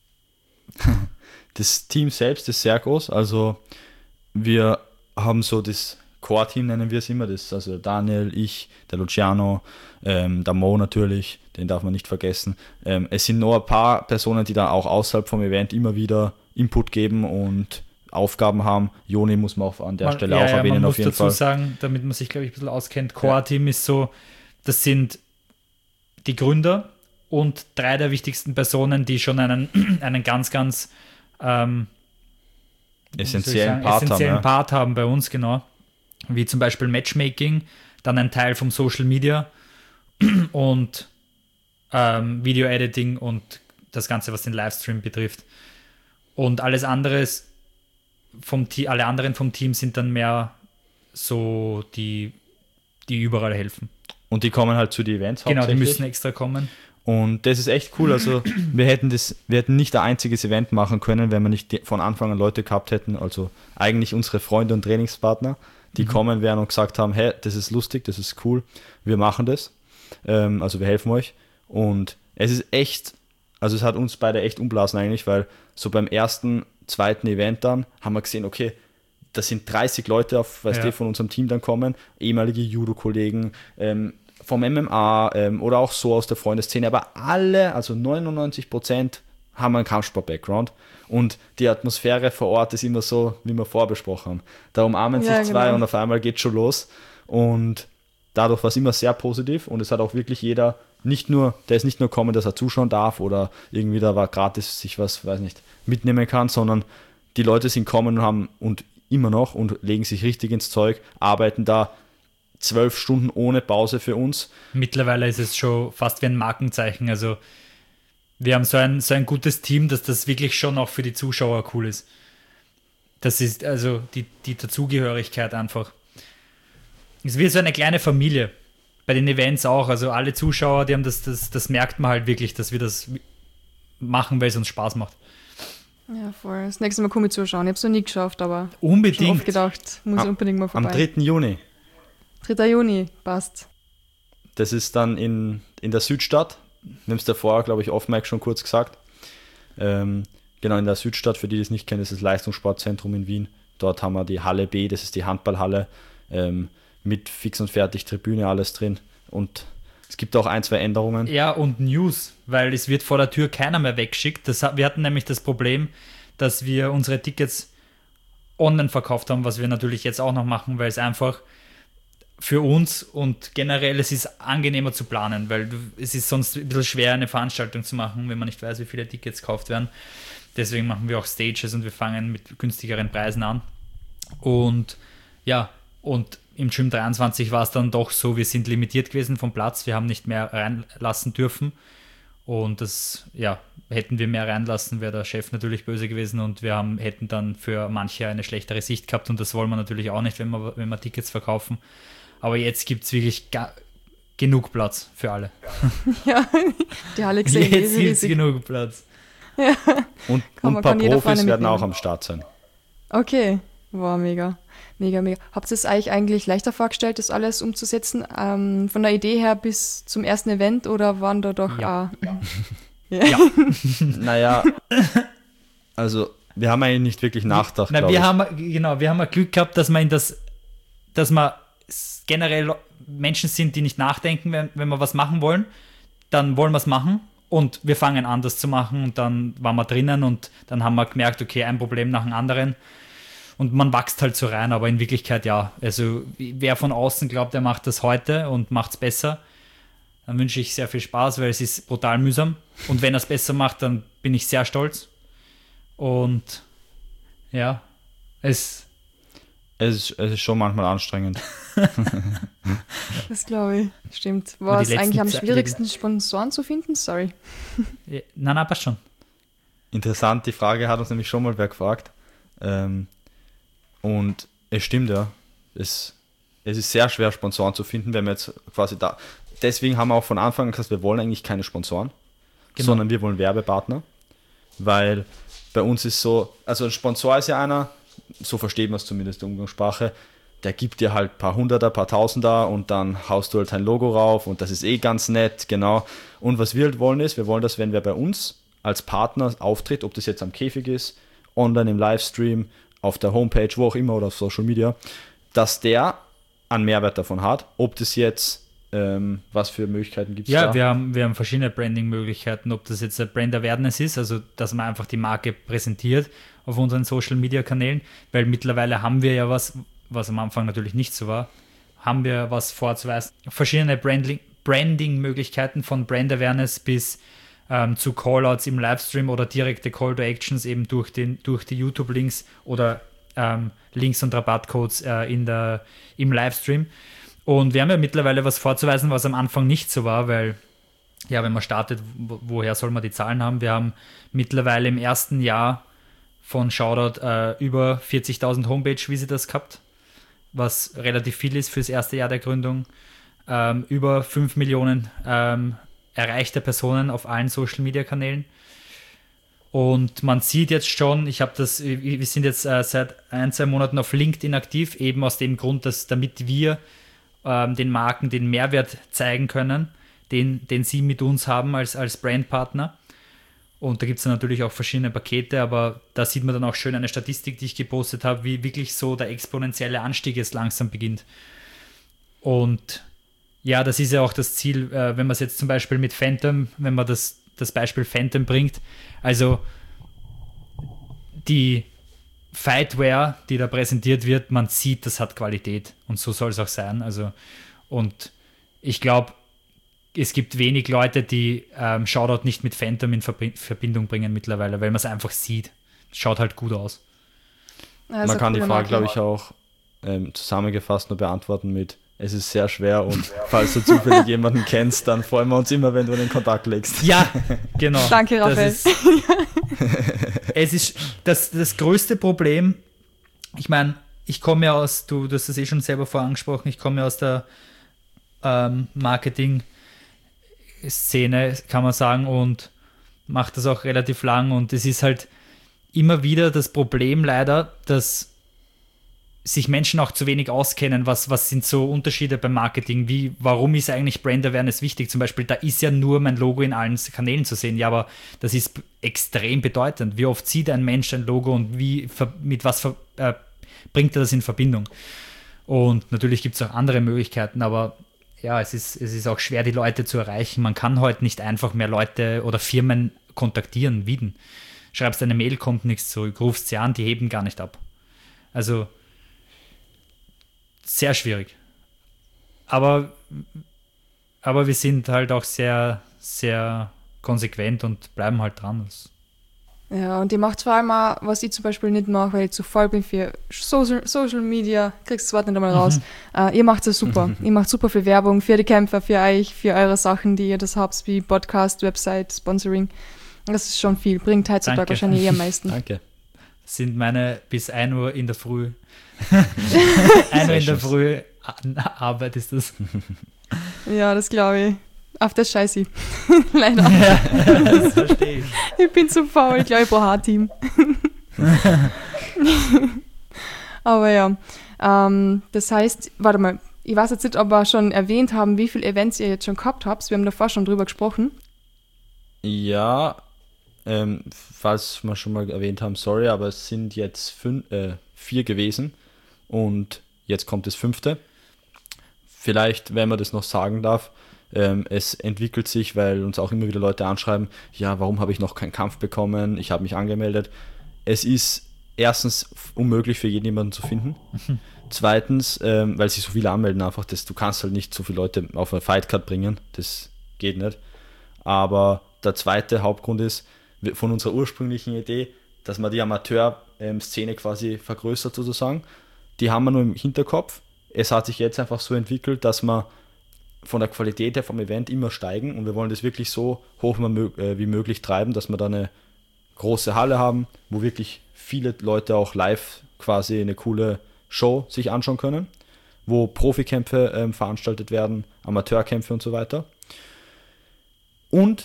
Das Team selbst ist sehr groß, also wir haben so das Core-Team, nennen wir es immer, das, also Daniel, ich, der Luciano, der Mo natürlich, den darf man nicht vergessen. Es sind nur ein paar Personen, die da auch außerhalb vom Event immer wieder Input geben und Aufgaben haben. Joni muss man auch an der Stelle auch erwähnen, man auf jeden Fall. Man muss dazu sagen, damit man sich, glaube ich, ein bisschen auskennt, Core-Team ist so, das sind die Gründer und 3 der wichtigsten Personen, die schon einen ganz, ganz essentiellen Part haben bei uns, genau. Wie zum Beispiel Matchmaking, dann ein Teil vom Social Media und Video-Editing und das Ganze, was den Livestream betrifft. Und alles andere alle anderen vom Team sind dann mehr so die überall helfen. Und die kommen halt zu den Events hauptsächlich. Genau, die müssen extra kommen. Und das ist echt cool. Also wir hätten nicht ein einziges Event machen können, wenn wir nicht von Anfang an Leute gehabt hätten. Also eigentlich unsere Freunde und Trainingspartner, die kommen wären und gesagt haben, hey, das ist lustig, das ist cool, wir machen das. Also wir helfen euch. Und es ist echt, also es hat uns beide echt umblasen eigentlich, weil so beim ersten, zweiten Event dann haben wir gesehen, okay, das sind 30 Leute von unserem Team dann kommen, ehemalige Judo-Kollegen, vom MMA oder auch so aus der Freundeszene, aber alle, also 99% haben einen Kampfsport-Background und die Atmosphäre vor Ort ist immer so, wie wir vorbesprochen haben. Da umarmen sich zwei und auf einmal geht schon los und dadurch war es immer sehr positiv und es hat auch wirklich jeder, der ist nicht nur kommen, dass er zuschauen darf oder irgendwie da war gratis sich was, weiß nicht, mitnehmen kann, sondern die Leute sind kommen und haben und immer noch und legen sich richtig ins Zeug, arbeiten da 12 Stunden ohne Pause für uns. Mittlerweile ist es schon fast wie ein Markenzeichen. Also wir haben so ein gutes Team, dass das wirklich schon auch für die Zuschauer cool ist. Das ist also die Dazugehörigkeit einfach. Es ist wie so eine kleine Familie. Bei den Events auch. Also alle Zuschauer, die haben das merkt man halt wirklich, dass wir das machen, weil es uns Spaß macht. Ja, voll. Das nächste Mal komme ich zuschauen. Ich habe es noch nie geschafft, aber unbedingt. Schon oft gedacht, muss unbedingt mal vorbei. Am 3. Juni. 3. Juni, passt. Das ist dann in der Südstadt. Wir haben es davor, glaube ich, off-mic schon kurz gesagt. Genau, in der Südstadt, für die es nicht kennen, das ist das Leistungssportzentrum in Wien. Dort haben wir die Halle B, das ist die Handballhalle, mit fix und fertig Tribüne, alles drin. Und es gibt auch 1, 2 Änderungen. Ja, und News, weil es wird vor der Tür keiner mehr weggeschickt. Wir hatten nämlich das Problem, dass wir unsere Tickets online verkauft haben, was wir natürlich jetzt auch noch machen, weil es einfach für uns und generell, es ist angenehmer zu planen, weil es ist sonst ein bisschen schwer, eine Veranstaltung zu machen, wenn man nicht weiß, wie viele Tickets gekauft werden. Deswegen machen wir auch Stages und wir fangen mit günstigeren Preisen an. Und ja, und im Gym 23 war es dann doch so, wir sind limitiert gewesen vom Platz, wir haben nicht mehr reinlassen dürfen. Und das, ja, hätten wir mehr reinlassen, wäre der Chef natürlich böse gewesen und wir hätten dann für manche eine schlechtere Sicht gehabt und das wollen wir natürlich auch nicht, wenn wir Tickets verkaufen. Aber jetzt gibt es wirklich genug Platz für alle. Ja, die Halle gesehen. Jetzt gibt es genug Platz. Ja. Und ein paar Profis werden auch am Start sein. Okay, wow, mega. Mega, mega. Habt ihr es euch eigentlich leichter vorgestellt, das alles umzusetzen? Von der Idee her bis zum ersten Event oder waren da doch... Ja. Ja. Naja, also wir haben eigentlich nicht wirklich nachgedacht, wir haben Glück gehabt, dass wir generell Menschen sind, die nicht nachdenken, wenn wir was machen wollen, dann wollen wir es machen und wir fangen an, das zu machen und dann waren wir drinnen und dann haben wir gemerkt, okay, ein Problem nach dem anderen und man wächst halt so rein, aber in Wirklichkeit ja, also wer von außen glaubt, er macht das heute und macht es besser, dann wünsche ich sehr viel Spaß, weil es ist brutal mühsam und wenn er es besser macht, dann bin ich sehr stolz und ja, es ist schon manchmal anstrengend. Das glaube ich. Stimmt. War es eigentlich am schwierigsten, Sponsoren zu finden? Sorry. Nein, passt schon. Interessant, die Frage hat uns nämlich schon mal wer gefragt. Und es stimmt ja. Es ist sehr schwer, Sponsoren zu finden, wenn wir jetzt quasi da. Deswegen haben wir auch von Anfang an gesagt, wir wollen eigentlich keine Sponsoren. sondern wir wollen Werbepartner, weil bei uns ist so, also ein Sponsor ist ja einer, so versteht man es zumindest in der Umgangssprache, der gibt dir halt ein paar Hunderter, ein paar Tausender und dann haust du halt dein Logo rauf und das ist eh ganz nett, genau. Und was wir halt wollen ist, wir wollen, dass wenn wer bei uns als Partner auftritt, ob das jetzt am Käfig ist, online im Livestream, auf der Homepage, wo auch immer oder auf Social Media, dass der einen Mehrwert davon hat, ob das jetzt was für Möglichkeiten gibt es da? Ja, wir haben verschiedene Branding-Möglichkeiten, ob das jetzt ein Brand Awareness ist, also dass man einfach die Marke präsentiert auf unseren Social-Media-Kanälen, weil mittlerweile haben wir ja was am Anfang natürlich nicht so war, haben wir was vorzuweisen. Verschiedene Branding-Möglichkeiten von Brand Awareness bis zu Callouts im Livestream oder direkte Call-to-Actions eben durch die YouTube-Links oder Links und Rabattcodes im Livestream. Und wir haben ja mittlerweile was vorzuweisen, was am Anfang nicht so war, weil, ja, wenn man startet, woher soll man die Zahlen haben? Wir haben mittlerweile im ersten Jahr von Shoutout über 40.000 Homepage-Visitors gehabt, was relativ viel ist fürs erste Jahr der Gründung. Über 5 Millionen erreichte Personen auf allen Social-Media-Kanälen. Und man sieht jetzt schon, wir sind jetzt seit 1-2 Monaten auf LinkedIn aktiv, eben aus dem Grund, dass damit wir den Marken den Mehrwert zeigen können, den sie mit uns haben als Brandpartner. Und da gibt es natürlich auch verschiedene Pakete, aber da sieht man dann auch schön eine Statistik, die ich gepostet habe, wie wirklich so der exponentielle Anstieg jetzt langsam beginnt. Und ja, das ist ja auch das Ziel, wenn man es jetzt zum Beispiel mit Phantom, wenn man das Beispiel Phantom bringt, also die Fightwear, die da präsentiert wird, man sieht, das hat Qualität und so soll es auch sein. Also, und ich glaube, es gibt wenig Leute, die Shoutout nicht mit Phantom in Verbindung bringen mittlerweile, weil man es einfach sieht. Schaut halt gut aus. Also man kann die Frage, glaube ich, auch zusammengefasst nur beantworten mit: Es ist sehr schwer und falls du zufällig jemanden kennst, dann freuen wir uns immer, wenn du den Kontakt legst. Ja, genau. Danke, Raphael. Es ist das größte Problem. Ich meine, ich komme ja du hast das schon selber vorher angesprochen, ich komme ja aus der Marketing-Szene, kann man sagen, und mache das auch relativ lang. Und es ist halt immer wieder das Problem leider, dass sich Menschen auch zu wenig auskennen, was sind so Unterschiede beim Marketing, warum ist eigentlich Brand Awareness wichtig? Zum Beispiel, da ist ja nur mein Logo in allen Kanälen zu sehen, ja, aber das ist extrem bedeutend. Wie oft sieht ein Mensch ein Logo und mit was bringt er das in Verbindung? Und natürlich gibt es auch andere Möglichkeiten, aber ja, es ist auch schwer, die Leute zu erreichen. Man kann heute nicht einfach mehr Leute oder Firmen kontaktieren, wieden. Schreibst eine Mail, kommt nichts zurück, rufst sie an, die heben gar nicht ab. Also sehr schwierig. Aber wir sind halt auch sehr, sehr konsequent und bleiben halt dran. Ja, und ihr macht vor allem auch, was ich zum Beispiel nicht mache, weil ich zu voll bin für Social Media, kriegst das Wort nicht einmal raus. Ihr macht es super. Ihr macht super viel Werbung für die Kämpfer, für euch, für eure Sachen, die ihr das habt, wie Podcast, Website, Sponsoring. Das ist schon viel. Bringt heutzutage wahrscheinlich eher am meisten. Danke. Das sind meine bis 1 Uhr in der Früh. 1 Uhr in der Früh Arbeit ist das. Ja, das glaube ich. Auf das scheiße ich. Leider. Ja, das verstehe ich. Ich bin zu faul. Ich glaube, ich brauche ein Team. Aber ja. Das heißt, warte mal. Ich weiß jetzt nicht, ob wir schon erwähnt haben, wie viele Events ihr jetzt schon gehabt habt. Wir haben davor schon drüber gesprochen. Ja, falls wir schon mal erwähnt haben, sorry, aber es sind jetzt 4 gewesen und jetzt kommt das 5. Vielleicht, wenn man das noch sagen darf, es entwickelt sich, weil uns auch immer wieder Leute anschreiben, ja, warum habe ich noch keinen Kampf bekommen, ich habe mich angemeldet. Es ist erstens unmöglich für jemanden zu finden. Zweitens, weil sich so viele anmelden einfach, du kannst halt nicht so viele Leute auf eine Fightcard bringen, das geht nicht. Aber der zweite Hauptgrund ist, von unserer ursprünglichen Idee, dass man die Amateur-Szene quasi vergrößert sozusagen, die haben wir nur im Hinterkopf. Es hat sich jetzt einfach so entwickelt, dass wir von der Qualität her vom Event immer steigen und wir wollen das wirklich so hoch wie möglich treiben, dass wir da eine große Halle haben, wo wirklich viele Leute auch live quasi eine coole Show sich anschauen können, wo Profikämpfe veranstaltet werden, Amateurkämpfe und so weiter. Und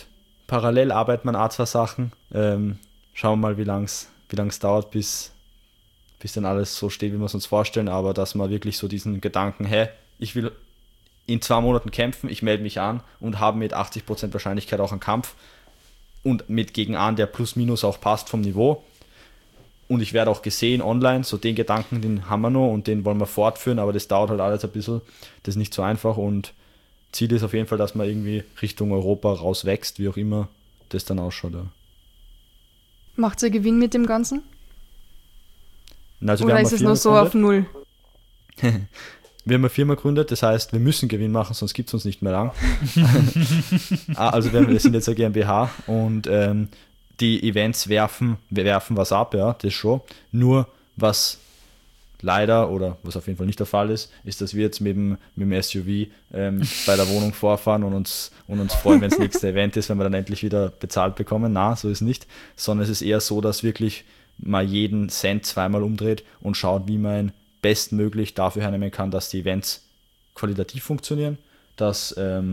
parallel arbeitet man auch 2 Sachen. Schauen wir mal, wie lang es dauert, bis dann alles so steht, wie wir es uns vorstellen, aber dass man wirklich so diesen Gedanken, hey, ich will in 2 Monaten kämpfen, ich melde mich an und habe mit 80% Wahrscheinlichkeit auch einen Kampf und mit gegen einen, der plus minus auch passt vom Niveau. Und ich werde auch gesehen online, so den Gedanken, den haben wir noch und den wollen wir fortführen, aber das dauert halt alles ein bisschen, das ist nicht so einfach und Ziel ist auf jeden Fall, dass man irgendwie Richtung Europa rauswächst, wie auch immer das dann ausschaut. Ja. Macht ihr Gewinn mit dem Ganzen? Also oder ist es nur so auf Null? Wir haben eine Firma gegründet, das heißt, wir müssen Gewinn machen, sonst gibt es uns nicht mehr lang. Also wir sind jetzt eine GmbH und die Events werfen was ab, ja, das schon. Nur was leider oder was auf jeden Fall nicht der Fall ist, dass wir jetzt mit dem SUV bei der Wohnung vorfahren und uns freuen, wenn das nächste Event ist, wenn wir dann endlich wieder bezahlt bekommen. Na, so ist nicht. Sondern es ist eher so, dass wirklich mal jeden Cent 2-mal umdreht und schaut, wie man bestmöglich dafür hernehmen kann, dass die Events qualitativ funktionieren, dass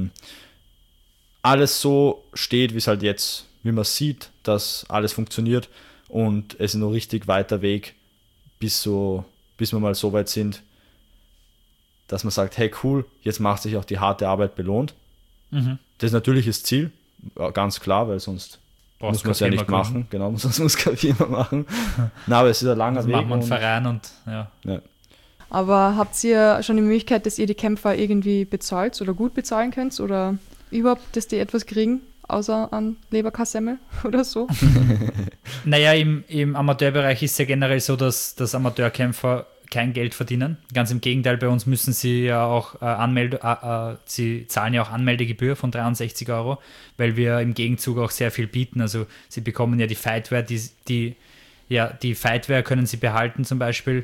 alles so steht, wie es halt jetzt, wie man sieht, dass alles funktioniert und es ist noch richtig weiter Weg, bis wir mal so weit sind, dass man sagt, hey cool, jetzt macht sich auch die harte Arbeit belohnt. Mhm. Das ist natürlich das Ziel, ganz klar, weil sonst muss man es ja nicht machen. Genau, sonst muss keine Firma machen. Nein, aber es ist ein langer Weg. Machen wir einen Verein und ja. Aber habt ihr schon die Möglichkeit, dass ihr die Kämpfer irgendwie bezahlt oder gut bezahlen könnt oder überhaupt, dass die etwas kriegen, außer an Leberkassemmel oder so? Naja, im Amateurbereich ist es ja generell so, dass Amateurkämpfer kein Geld verdienen. Ganz im Gegenteil, bei uns müssen sie ja auch sie zahlen ja auch Anmeldegebühr von 63 €, weil wir im Gegenzug auch sehr viel bieten. Also sie bekommen ja die Fightwear, die Fightwear können sie behalten zum Beispiel.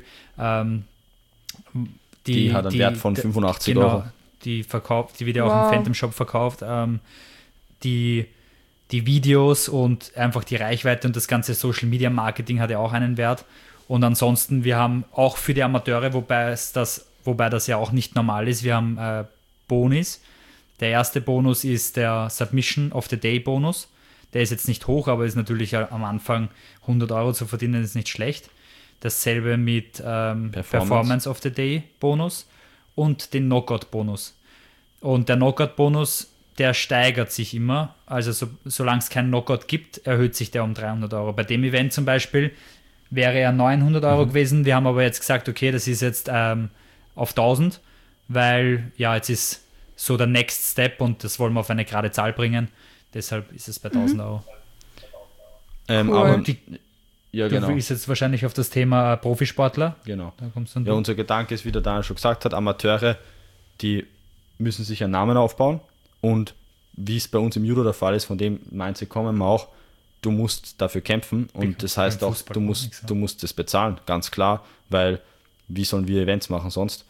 Die hat einen Wert von 85 Euro. Die wird ja auch im Phantom Shop verkauft. Die Videos und einfach die Reichweite und das ganze Social Media Marketing hat ja auch einen Wert. Und ansonsten, wir haben auch für die Amateure, wobei das ja auch nicht normal ist, wir haben Bonis. Der erste Bonus ist der Submission of the Day Bonus. Der ist jetzt nicht hoch, aber ist natürlich am Anfang 100 € zu verdienen, ist nicht schlecht. Dasselbe mit Performance of the Day Bonus und den Knockout Bonus. Und der Knockout Bonus, der steigert sich immer. Also solange es keinen Knockout gibt, erhöht sich der um 300 €. Bei dem Event zum Beispiel wäre er 900 € gewesen. Wir haben aber jetzt gesagt, okay, das ist jetzt auf 1000, weil ja, jetzt ist so der Next Step und das wollen wir auf eine gerade Zahl bringen. Deshalb ist es bei 1000 €. Cool. Aber ja, genau. Du bist jetzt wahrscheinlich auf das Thema Profisportler. Genau. Da kommst dann unser Gedanke ist, wie der Daniel schon gesagt hat, Amateure, die müssen sich einen Namen aufbauen und wie es bei uns im Judo der Fall ist, von dem Mindset kommen wir auch, du musst dafür kämpfen und das heißt auch, du musst das bezahlen, ganz klar, weil wie sollen wir Events machen sonst?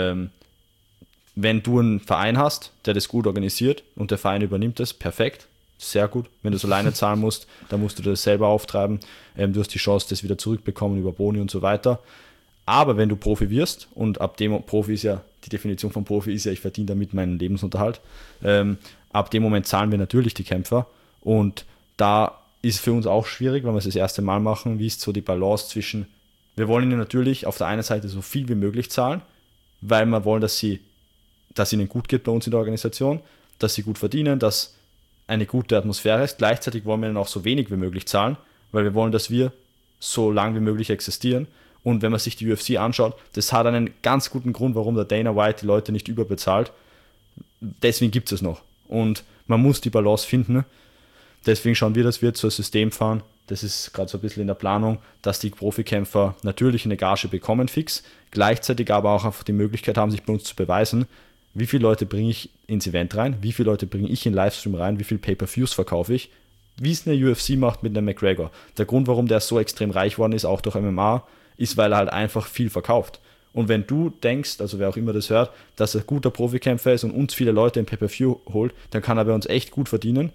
Wenn du einen Verein hast, der das gut organisiert und der Verein übernimmt das, perfekt, sehr gut. Wenn du es alleine zahlen musst, dann musst du das selber auftreiben. Du hast die Chance, das wieder zurückbekommen über Boni und so weiter. Aber wenn du Profi wirst, und ab dem Profi ist ja, die Definition von Profi ist ja, ich verdiene damit meinen Lebensunterhalt, ab dem Moment zahlen wir natürlich die Kämpfer und da ist für uns auch schwierig, wenn wir es das erste Mal machen, wie ist so die Balance zwischen, wir wollen ihnen natürlich auf der einen Seite so viel wie möglich zahlen, weil wir wollen, dass ihnen gut geht bei uns in der Organisation, dass sie gut verdienen, dass eine gute Atmosphäre ist. Gleichzeitig wollen wir ihnen auch so wenig wie möglich zahlen, weil wir wollen, dass wir so lang wie möglich existieren. Und wenn man sich die UFC anschaut, das hat einen ganz guten Grund, warum der Dana White die Leute nicht überbezahlt. Deswegen gibt es noch. Und man muss die Balance finden. Deswegen schauen wir, dass wir zu einem System fahren. Das ist gerade so ein bisschen in der Planung, dass die Profikämpfer natürlich eine Gage bekommen fix, gleichzeitig aber auch einfach die Möglichkeit haben, sich bei uns zu beweisen, wie viele Leute bringe ich ins Event rein, wie viele Leute bringe ich in Livestream rein, wie viele Pay-Per-Views verkaufe ich, wie es eine UFC macht mit einem McGregor. Der Grund, warum der so extrem reich worden ist, auch durch MMA, ist, weil er halt einfach viel verkauft. Und wenn du denkst, also wer auch immer das hört, dass er ein guter Profikämpfer ist und uns viele Leute im Pay-Per-View holt, dann kann er bei uns echt gut verdienen.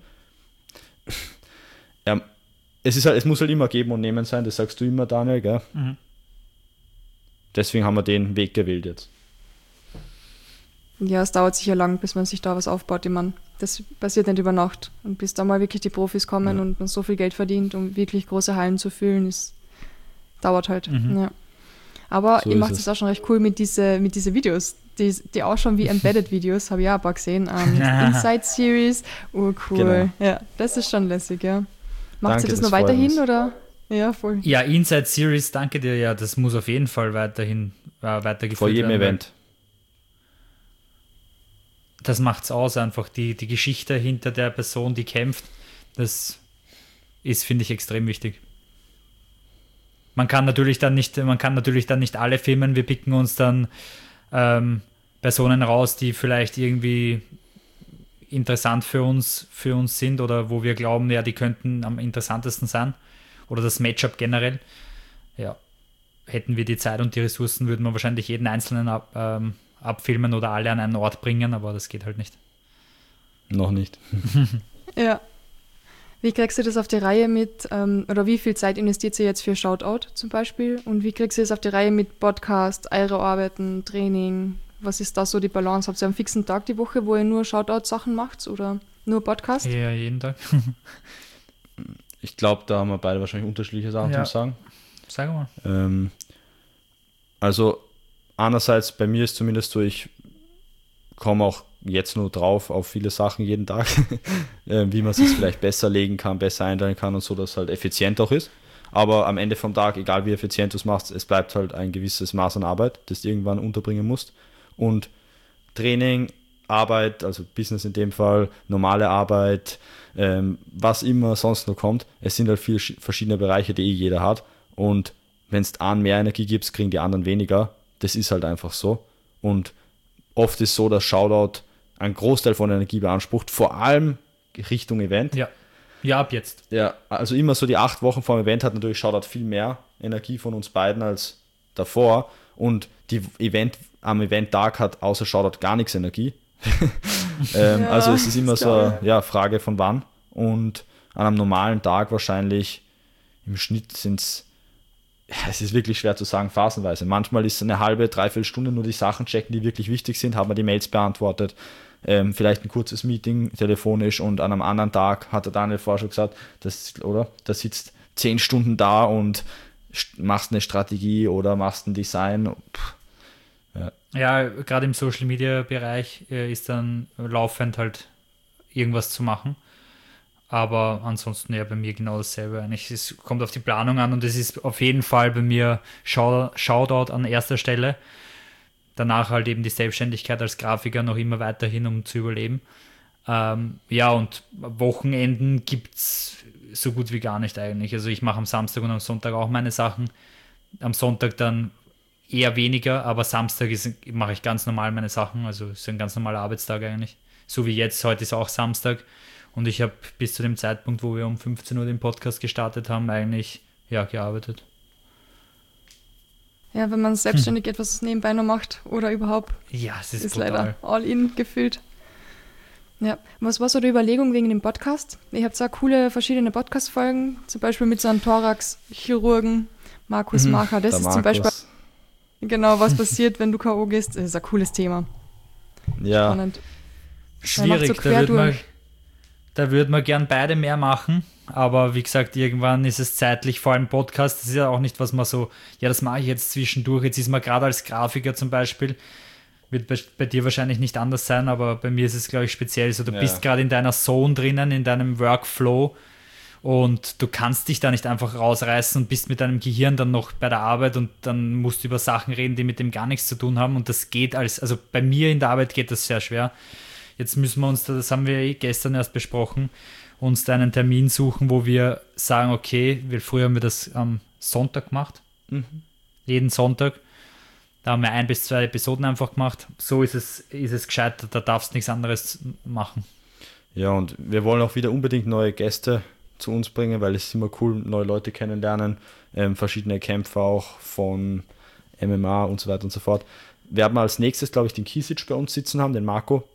Es muss halt immer geben und nehmen sein, das sagst du immer, Daniel, gell? Mhm. Deswegen haben wir den Weg gewählt jetzt. Ja, es dauert sicher lang, bis man sich da was aufbaut. Ich meine, das passiert nicht über Nacht. Und bis da mal wirklich die Profis kommen und man so viel Geld verdient, um wirklich große Hallen zu füllen, dauert halt. Ja. Aber So ihr ist macht es. es auch schon recht cool mit diese Videos. Die auch schon wie Embedded-Videos, habe ich auch ein paar gesehen. Inside-Series, cool. Genau. Ja, das ist schon lässig, ja. Macht Danke, ihr das noch das freut weiterhin, uns. oder? Ja, voll. Ja, Inside Series, danke dir. Ja, das muss auf jeden Fall weiterhin weitergeführt Vor jedem werden, weil Event. Das macht's aus, einfach die Geschichte hinter der Person, die kämpft. Das ist, finde ich, extrem wichtig. Man kann natürlich dann nicht alle filmen. Wir picken uns dann Personen raus, die vielleicht irgendwie interessant für uns sind oder wo wir glauben, ja, die könnten am interessantesten sein. Oder das Matchup generell. Ja, hätten wir die Zeit und die Ressourcen, würden wir wahrscheinlich jeden Einzelnen abfilmen oder alle an einen Ort bringen, aber das geht halt nicht. Noch nicht. Ja. Wie kriegst du das auf die Reihe mit, oder wie viel Zeit investiert ihr jetzt für Shoutout zum Beispiel? Und wie kriegst du das auf die Reihe mit Podcast, eure Arbeiten, Training? Was ist da so die Balance? Habt ihr einen fixen Tag die Woche, wo ihr nur Shoutout-Sachen macht oder nur Podcast? Ja, jeden Tag. Ich glaube, da haben wir beide wahrscheinlich unterschiedliche Sachen Ja. zu sagen. Sag mal. Also einerseits bei mir ist zumindest so, ich komme auch jetzt nur drauf auf viele Sachen jeden Tag, wie man es sich vielleicht besser legen kann, besser einteilen kann und so, dass es halt effizient auch ist. Aber am Ende vom Tag, egal wie effizient du es machst, es bleibt halt ein gewisses Maß an Arbeit, das du irgendwann unterbringen musst. Und Training, Arbeit, also Business in dem Fall, normale Arbeit, was immer sonst noch kommt, es sind halt viele verschiedene Bereiche, die jeder hat. Und wenn es einen mehr Energie gibst, kriegen die anderen weniger. Das ist halt einfach so. Und oft ist so, dass Shoutout einen Großteil von Energie beansprucht, vor allem Richtung Event. Ja. Ja, ab jetzt. Ja, also immer so die 8 Wochen vor dem Event hat natürlich Shoutout viel mehr Energie von uns beiden als davor. Und am Event-Tag hat außer Shoutout gar nichts Energie. Also es ist immer so eine Frage von wann. Und an einem normalen Tag wahrscheinlich im Schnitt es ist wirklich schwer zu sagen, phasenweise. Manchmal ist es eine halbe, dreiviertel Stunde nur die Sachen checken, die wirklich wichtig sind, haben wir die Mails beantwortet, vielleicht ein kurzes Meeting telefonisch und an einem anderen Tag hat der Daniel vorher schon gesagt, da sitzt 10 Stunden da und machst eine Strategie oder machst ein Design. Ja, gerade im Social Media Bereich ist dann laufend halt irgendwas zu machen. Aber ansonsten ja bei mir genau dasselbe eigentlich. Es kommt auf die Planung an und es ist auf jeden Fall bei mir Shoutout an erster Stelle. Danach halt eben die Selbstständigkeit als Grafiker noch immer weiterhin, um zu überleben. Ja, und Wochenenden gibt es so gut wie gar nicht eigentlich. Also ich mache am Samstag und am Sonntag auch meine Sachen. Am Sonntag dann eher weniger, aber Samstag mache ich ganz normal meine Sachen. Also es ist ein ganz normaler Arbeitstag eigentlich. So wie jetzt, heute ist auch Samstag. Und ich habe bis zu dem Zeitpunkt, wo wir um 15 Uhr den Podcast gestartet haben, eigentlich gearbeitet. Ja, wenn man selbstständig etwas nebenbei noch macht oder überhaupt, Ja, es ist ist brutal. leider all in gefühlt. Ja, was war so die Überlegung wegen dem Podcast? Ihr habt so coole verschiedene Podcast-Folgen, zum Beispiel mit so einem Thorax-Chirurgen, Markus Macher. Das Der ist zum Beispiel Markus. genau, was passiert, wenn du K.O. gehst. Das ist ein cooles Thema. Ja, Spannend. Schwierig, so quer durch. da würde man gern beide mehr machen, aber wie gesagt, irgendwann ist es zeitlich, vor allem Podcast, das ist ja auch nicht, was man so, ja, das mache ich jetzt zwischendurch, jetzt ist man gerade als Grafiker zum Beispiel, wird bei dir wahrscheinlich nicht anders sein, aber bei mir ist es, glaube ich, speziell so, du bist gerade in deiner Zone drinnen, in deinem Workflow und du kannst dich da nicht einfach rausreißen und bist mit deinem Gehirn dann noch bei der Arbeit und dann musst du über Sachen reden, die mit dem gar nichts zu tun haben und das geht also bei mir in der Arbeit geht das sehr schwer. Jetzt müssen wir uns, das haben wir gestern erst besprochen, uns da einen Termin suchen, wo wir sagen, okay, früher haben wir das am Sonntag gemacht, jeden Sonntag. Da haben wir 1 bis 2 Episoden einfach gemacht. So ist es gescheit, da darfst du nichts anderes machen. Ja, und wir wollen auch wieder unbedingt neue Gäste zu uns bringen, weil es ist immer cool, neue Leute kennenlernen, verschiedene Kämpfer auch von MMA und so weiter und so fort. Wir haben als nächstes, glaube ich, den Kisic bei uns sitzen haben, den Marco.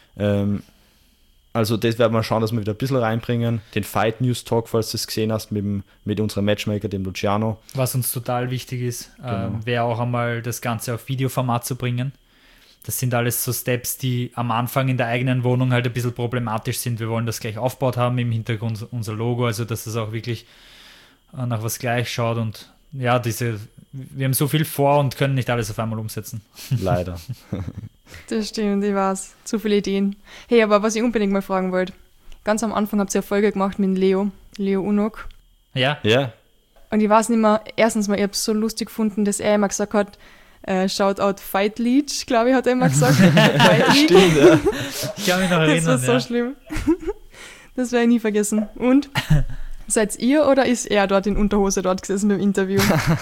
Also das werden wir schauen, dass wir wieder ein bisschen reinbringen. Den Fight News Talk, falls du es gesehen hast, mit unserem Matchmaker, dem Luciano. Was uns total wichtig ist, Genau. wäre auch einmal das Ganze auf Videoformat zu bringen. Das sind alles so Steps, die am Anfang in der eigenen Wohnung halt ein bisschen problematisch sind. Wir wollen das gleich aufgebaut haben, im Hintergrund unser Logo, also dass es auch wirklich nach was gleich schaut. Und ja, wir haben so viel vor und können nicht alles auf einmal umsetzen. Leider. Das stimmt, ich weiß. Zu viele Ideen. Hey, aber was ich unbedingt mal fragen wollte. Ganz am Anfang habt ihr eine Folge gemacht mit Leo Unok. Ja? Ja. Und ich weiß nicht mehr, erstens mal, ich habe es so lustig gefunden, dass er immer gesagt hat, Shoutout Fight Leech, glaube ich, hat er immer gesagt. Stimmt, ja. Ich kann mich noch erinnern. Das war so schlimm. Das werde ich nie vergessen. Und seid ihr oder ist er dort in Unterhose dort gesessen beim Interview?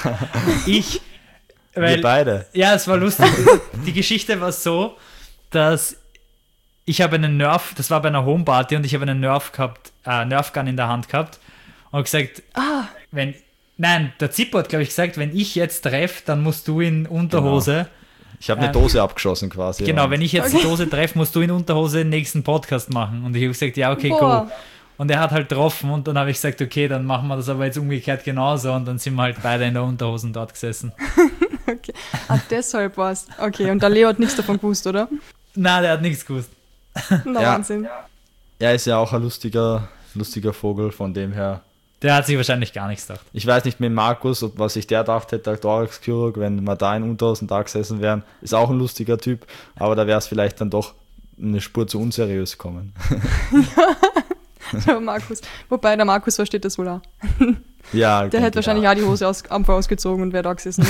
Wir beide. Ja, es war lustig. Die Geschichte war so, dass ich habe einen Nerf, das war bei einer Homeparty und ich habe einen Nerf-Gun in der Hand gehabt und gesagt, der Zippo hat, glaube ich, gesagt, wenn ich jetzt treffe, dann musst du in Unterhose. Genau. Ich habe eine Dose abgeschossen quasi. Genau, wenn ich jetzt die Dose treffe, musst du in Unterhose den nächsten Podcast machen. Und ich habe gesagt, ja, okay, go. Und er hat halt getroffen und dann habe ich gesagt, okay, dann machen wir das aber jetzt umgekehrt genauso und dann sind wir halt beide in der Unterhosen dort gesessen. Okay, deshalb war's. Okay, und der Leo hat nichts davon gewusst, oder? Nein, der hat nichts gewusst. Na, Ja. Wahnsinn. Er ist ja auch ein lustiger Vogel, von dem her. Der hat sich wahrscheinlich gar nichts gedacht. Ich weiß nicht mit Markus, was sich der gedacht hätte, der Thorax-Chirurg, wenn wir da in Unterhosen da gesessen wären. Ist auch ein lustiger Typ, aber da wäre es vielleicht dann doch eine Spur zu unseriös kommen. Der Markus. Wobei, der Markus versteht das wohl auch. Ja, Der hätte wahrscheinlich auch die Hose einfach ausgezogen und wäre da gesessen.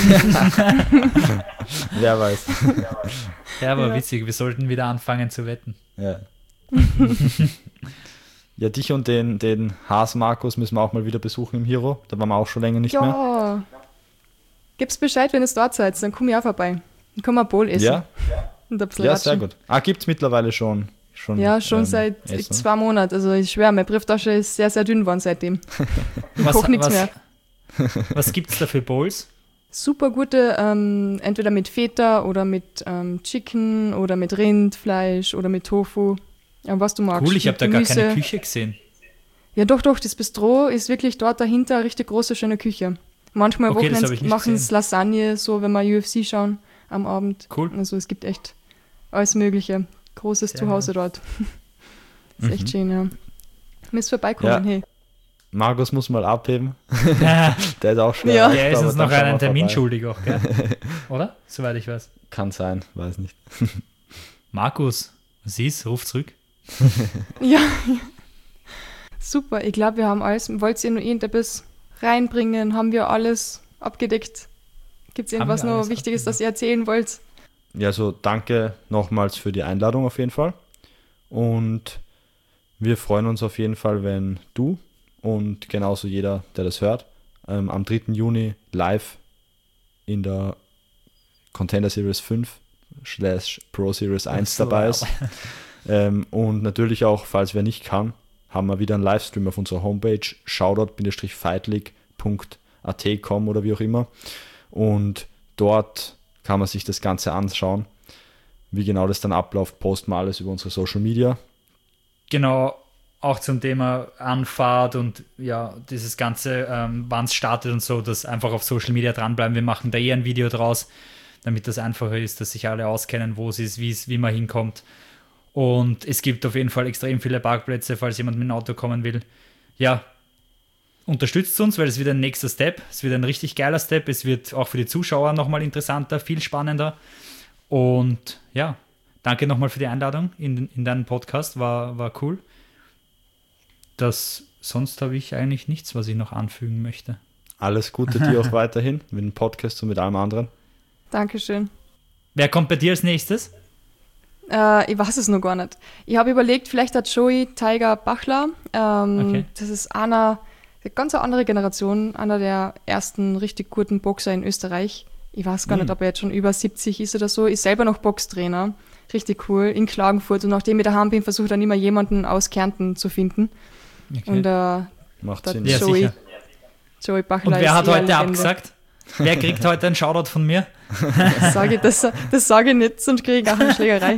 Wer weiß. Ja, aber Ja. witzig, wir sollten wieder anfangen zu wetten. Ja. Ja, dich und den Haas Markus müssen wir auch mal wieder besuchen im Hero. Da waren wir auch schon länger nicht mehr. Ja. Gib's Bescheid, wenn ihr dort seid, dann komm ich auch vorbei. Dann können wir Bowl essen. Ja, Und ein bisschen ja, sehr ratschen. gut. Gibt's mittlerweile schon. Ja, schon seit Essen. 2 Monaten. Also ich schwöre, meine Brieftasche ist sehr, sehr dünn geworden seitdem. Ich Was- koche nichts was- mehr. Was gibt es da für Bowls? Super gute, entweder mit Feta oder mit Chicken oder mit Rindfleisch oder mit Tofu. Ja, was du magst. Cool, ich habe Mit da gar Gemüse. keine Küche gesehen. Ja, doch, das Bistro ist wirklich dort dahinter eine richtig große, schöne Küche. Manchmal Okay, das hab ich Wochenends nicht machen es gesehen. Lasagne, so wenn wir UFC schauen am Abend. Cool. Also es gibt echt alles Mögliche. Großes Sehr Zuhause dort. Ist echt schön, ja. Müsst vorbeikommen, Ja. hey. Markus muss mal abheben. Der Der ist auch schwer. Ja. erreichbar, ist aber uns dann noch schauen wir einen Termin vorbei. schuldig auch, gell? Oder? Soweit ich weiß. Kann sein, weiß nicht. Markus, was ist? Ruf zurück. Ja. Super, ich glaube, wir haben alles. Wollt ihr noch irgendetwas reinbringen? Haben wir alles abgedeckt? Gibt es Haben irgendwas wir noch alles Wichtiges, das ihr erzählen wollt? Ja, so danke nochmals für die Einladung auf jeden Fall. Und wir freuen uns auf jeden Fall, wenn du und genauso jeder, der das hört, am 3. Juni live in der Contender Series 5 / Pro Series 1 dabei ist. Und natürlich auch, falls wer nicht kann, haben wir wieder einen Livestream auf unserer Homepage shoutout-fightleague.at.com oder wie auch immer. Und dort kann man sich das Ganze anschauen. Wie genau das dann abläuft, posten wir alles über unsere Social Media. Genau, auch zum Thema Anfahrt und ja, dieses Ganze, wann es startet und so, dass einfach auf Social Media dranbleiben. Wir machen da ein Video draus, damit das einfacher ist, dass sich alle auskennen, wo es ist, wie man hinkommt. Und es gibt auf jeden Fall extrem viele Parkplätze, falls jemand mit dem Auto kommen will. Ja, unterstützt uns, weil es wird ein nächster Step. Es wird ein richtig geiler Step. Es wird auch für die Zuschauer nochmal interessanter, viel spannender. Und ja, danke nochmal für die Einladung in deinen Podcast. War cool. Sonst habe ich eigentlich nichts, was ich noch anfügen möchte. Alles Gute dir auch weiterhin mit dem Podcast und mit allem anderen. Dankeschön. Wer kommt bei dir als nächstes? Ich weiß es noch gar nicht. Ich habe überlegt, vielleicht hat Joey Tiger Bachler. Okay. Das ist eine ganz andere Generation, einer der ersten richtig guten Boxer in Österreich. Ich weiß gar nicht, ob er jetzt schon über 70 ist oder so. Ist selber noch Boxtrainer. Richtig cool. In Klagenfurt. Und nachdem ich daheim bin, versucht er immer jemanden aus Kärnten zu finden. Okay. Und Macht Der Sinn. Ja, Joey. sicher. Joey Bachler Und wer hat eher heute Legende. abgesagt? Wer kriegt heute einen Shoutout von mir? Das sage ich nicht, sonst kriege ich auch eine Schlägerei.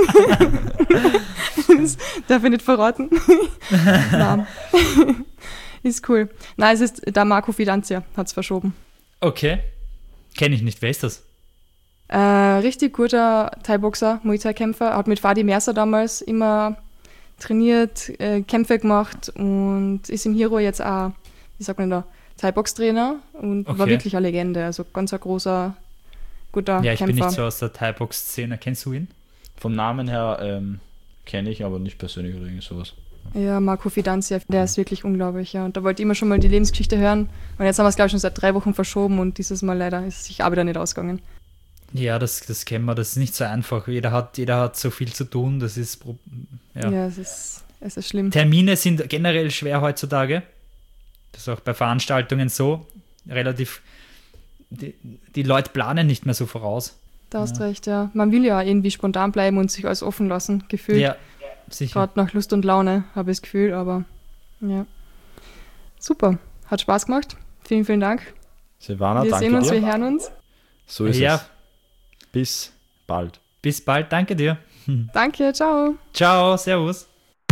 Das darf ich nicht verraten. Nein. Ist cool. Nein, es ist der Marco Fidanzia, hat es verschoben. Okay. Kenne ich nicht. Wer ist das? Richtig guter Thai-Boxer, Muay Thai-Kämpfer. Hat mit Fadi Mercer damals immer trainiert, Kämpfe gemacht und ist im Hero jetzt auch, wie sagt man da, Thai-Box-Trainer und war wirklich eine Legende. Also ganz ein großer, guter Kämpfer. Ja, ich bin nicht so aus der Thai-Box-Szene. Kennst du ihn? Vom Namen her kenne ich, aber nicht persönlich oder irgend sowas. Ja, Marco Fidanzia, der ist wirklich unglaublich. Ja. Und da wollte ich immer schon mal die Lebensgeschichte hören. Und jetzt haben wir es, glaube ich, schon seit 3 Wochen verschoben und dieses Mal leider ist es sich auch wieder nicht ausgegangen. Ja, das kennen wir, das ist nicht so einfach. Jeder hat so viel zu tun, das ist... Ja, es ist schlimm. Termine sind generell schwer heutzutage. Das ist auch bei Veranstaltungen so. Relativ... Die Leute planen nicht mehr so voraus. Da hast recht, ja. Man will ja irgendwie spontan bleiben und sich alles offen lassen, gefühlt. Ja, sicher. Gerade nach Lust und Laune, habe ich das Gefühl, aber ja. Super, hat Spaß gemacht. Vielen, vielen Dank. Silvana, wir danke sehen uns, dir. wir hören uns. So ist es. Bis bald. Bis bald, danke dir. Danke, ciao. Ciao, servus.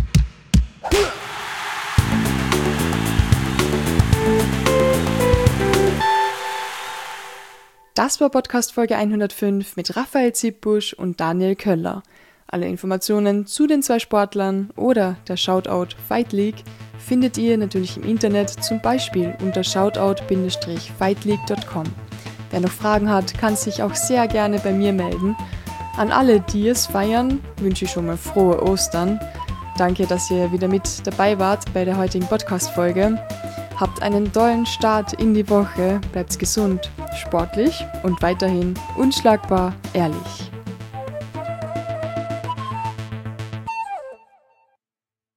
Das war Podcast Folge 105 mit Raphael Zipbusch und Daniel Köller. Alle Informationen zu den 2 Sportlern oder der Shoutout Fight League findet ihr natürlich im Internet, zum Beispiel unter shoutout-fightleague.com. Wer noch Fragen hat, kann sich auch sehr gerne bei mir melden. An alle, die es feiern, wünsche ich schon mal frohe Ostern. Danke, dass ihr wieder mit dabei wart bei der heutigen Podcast-Folge. Habt einen tollen Start in die Woche, bleibt gesund, sportlich und weiterhin unschlagbar ehrlich.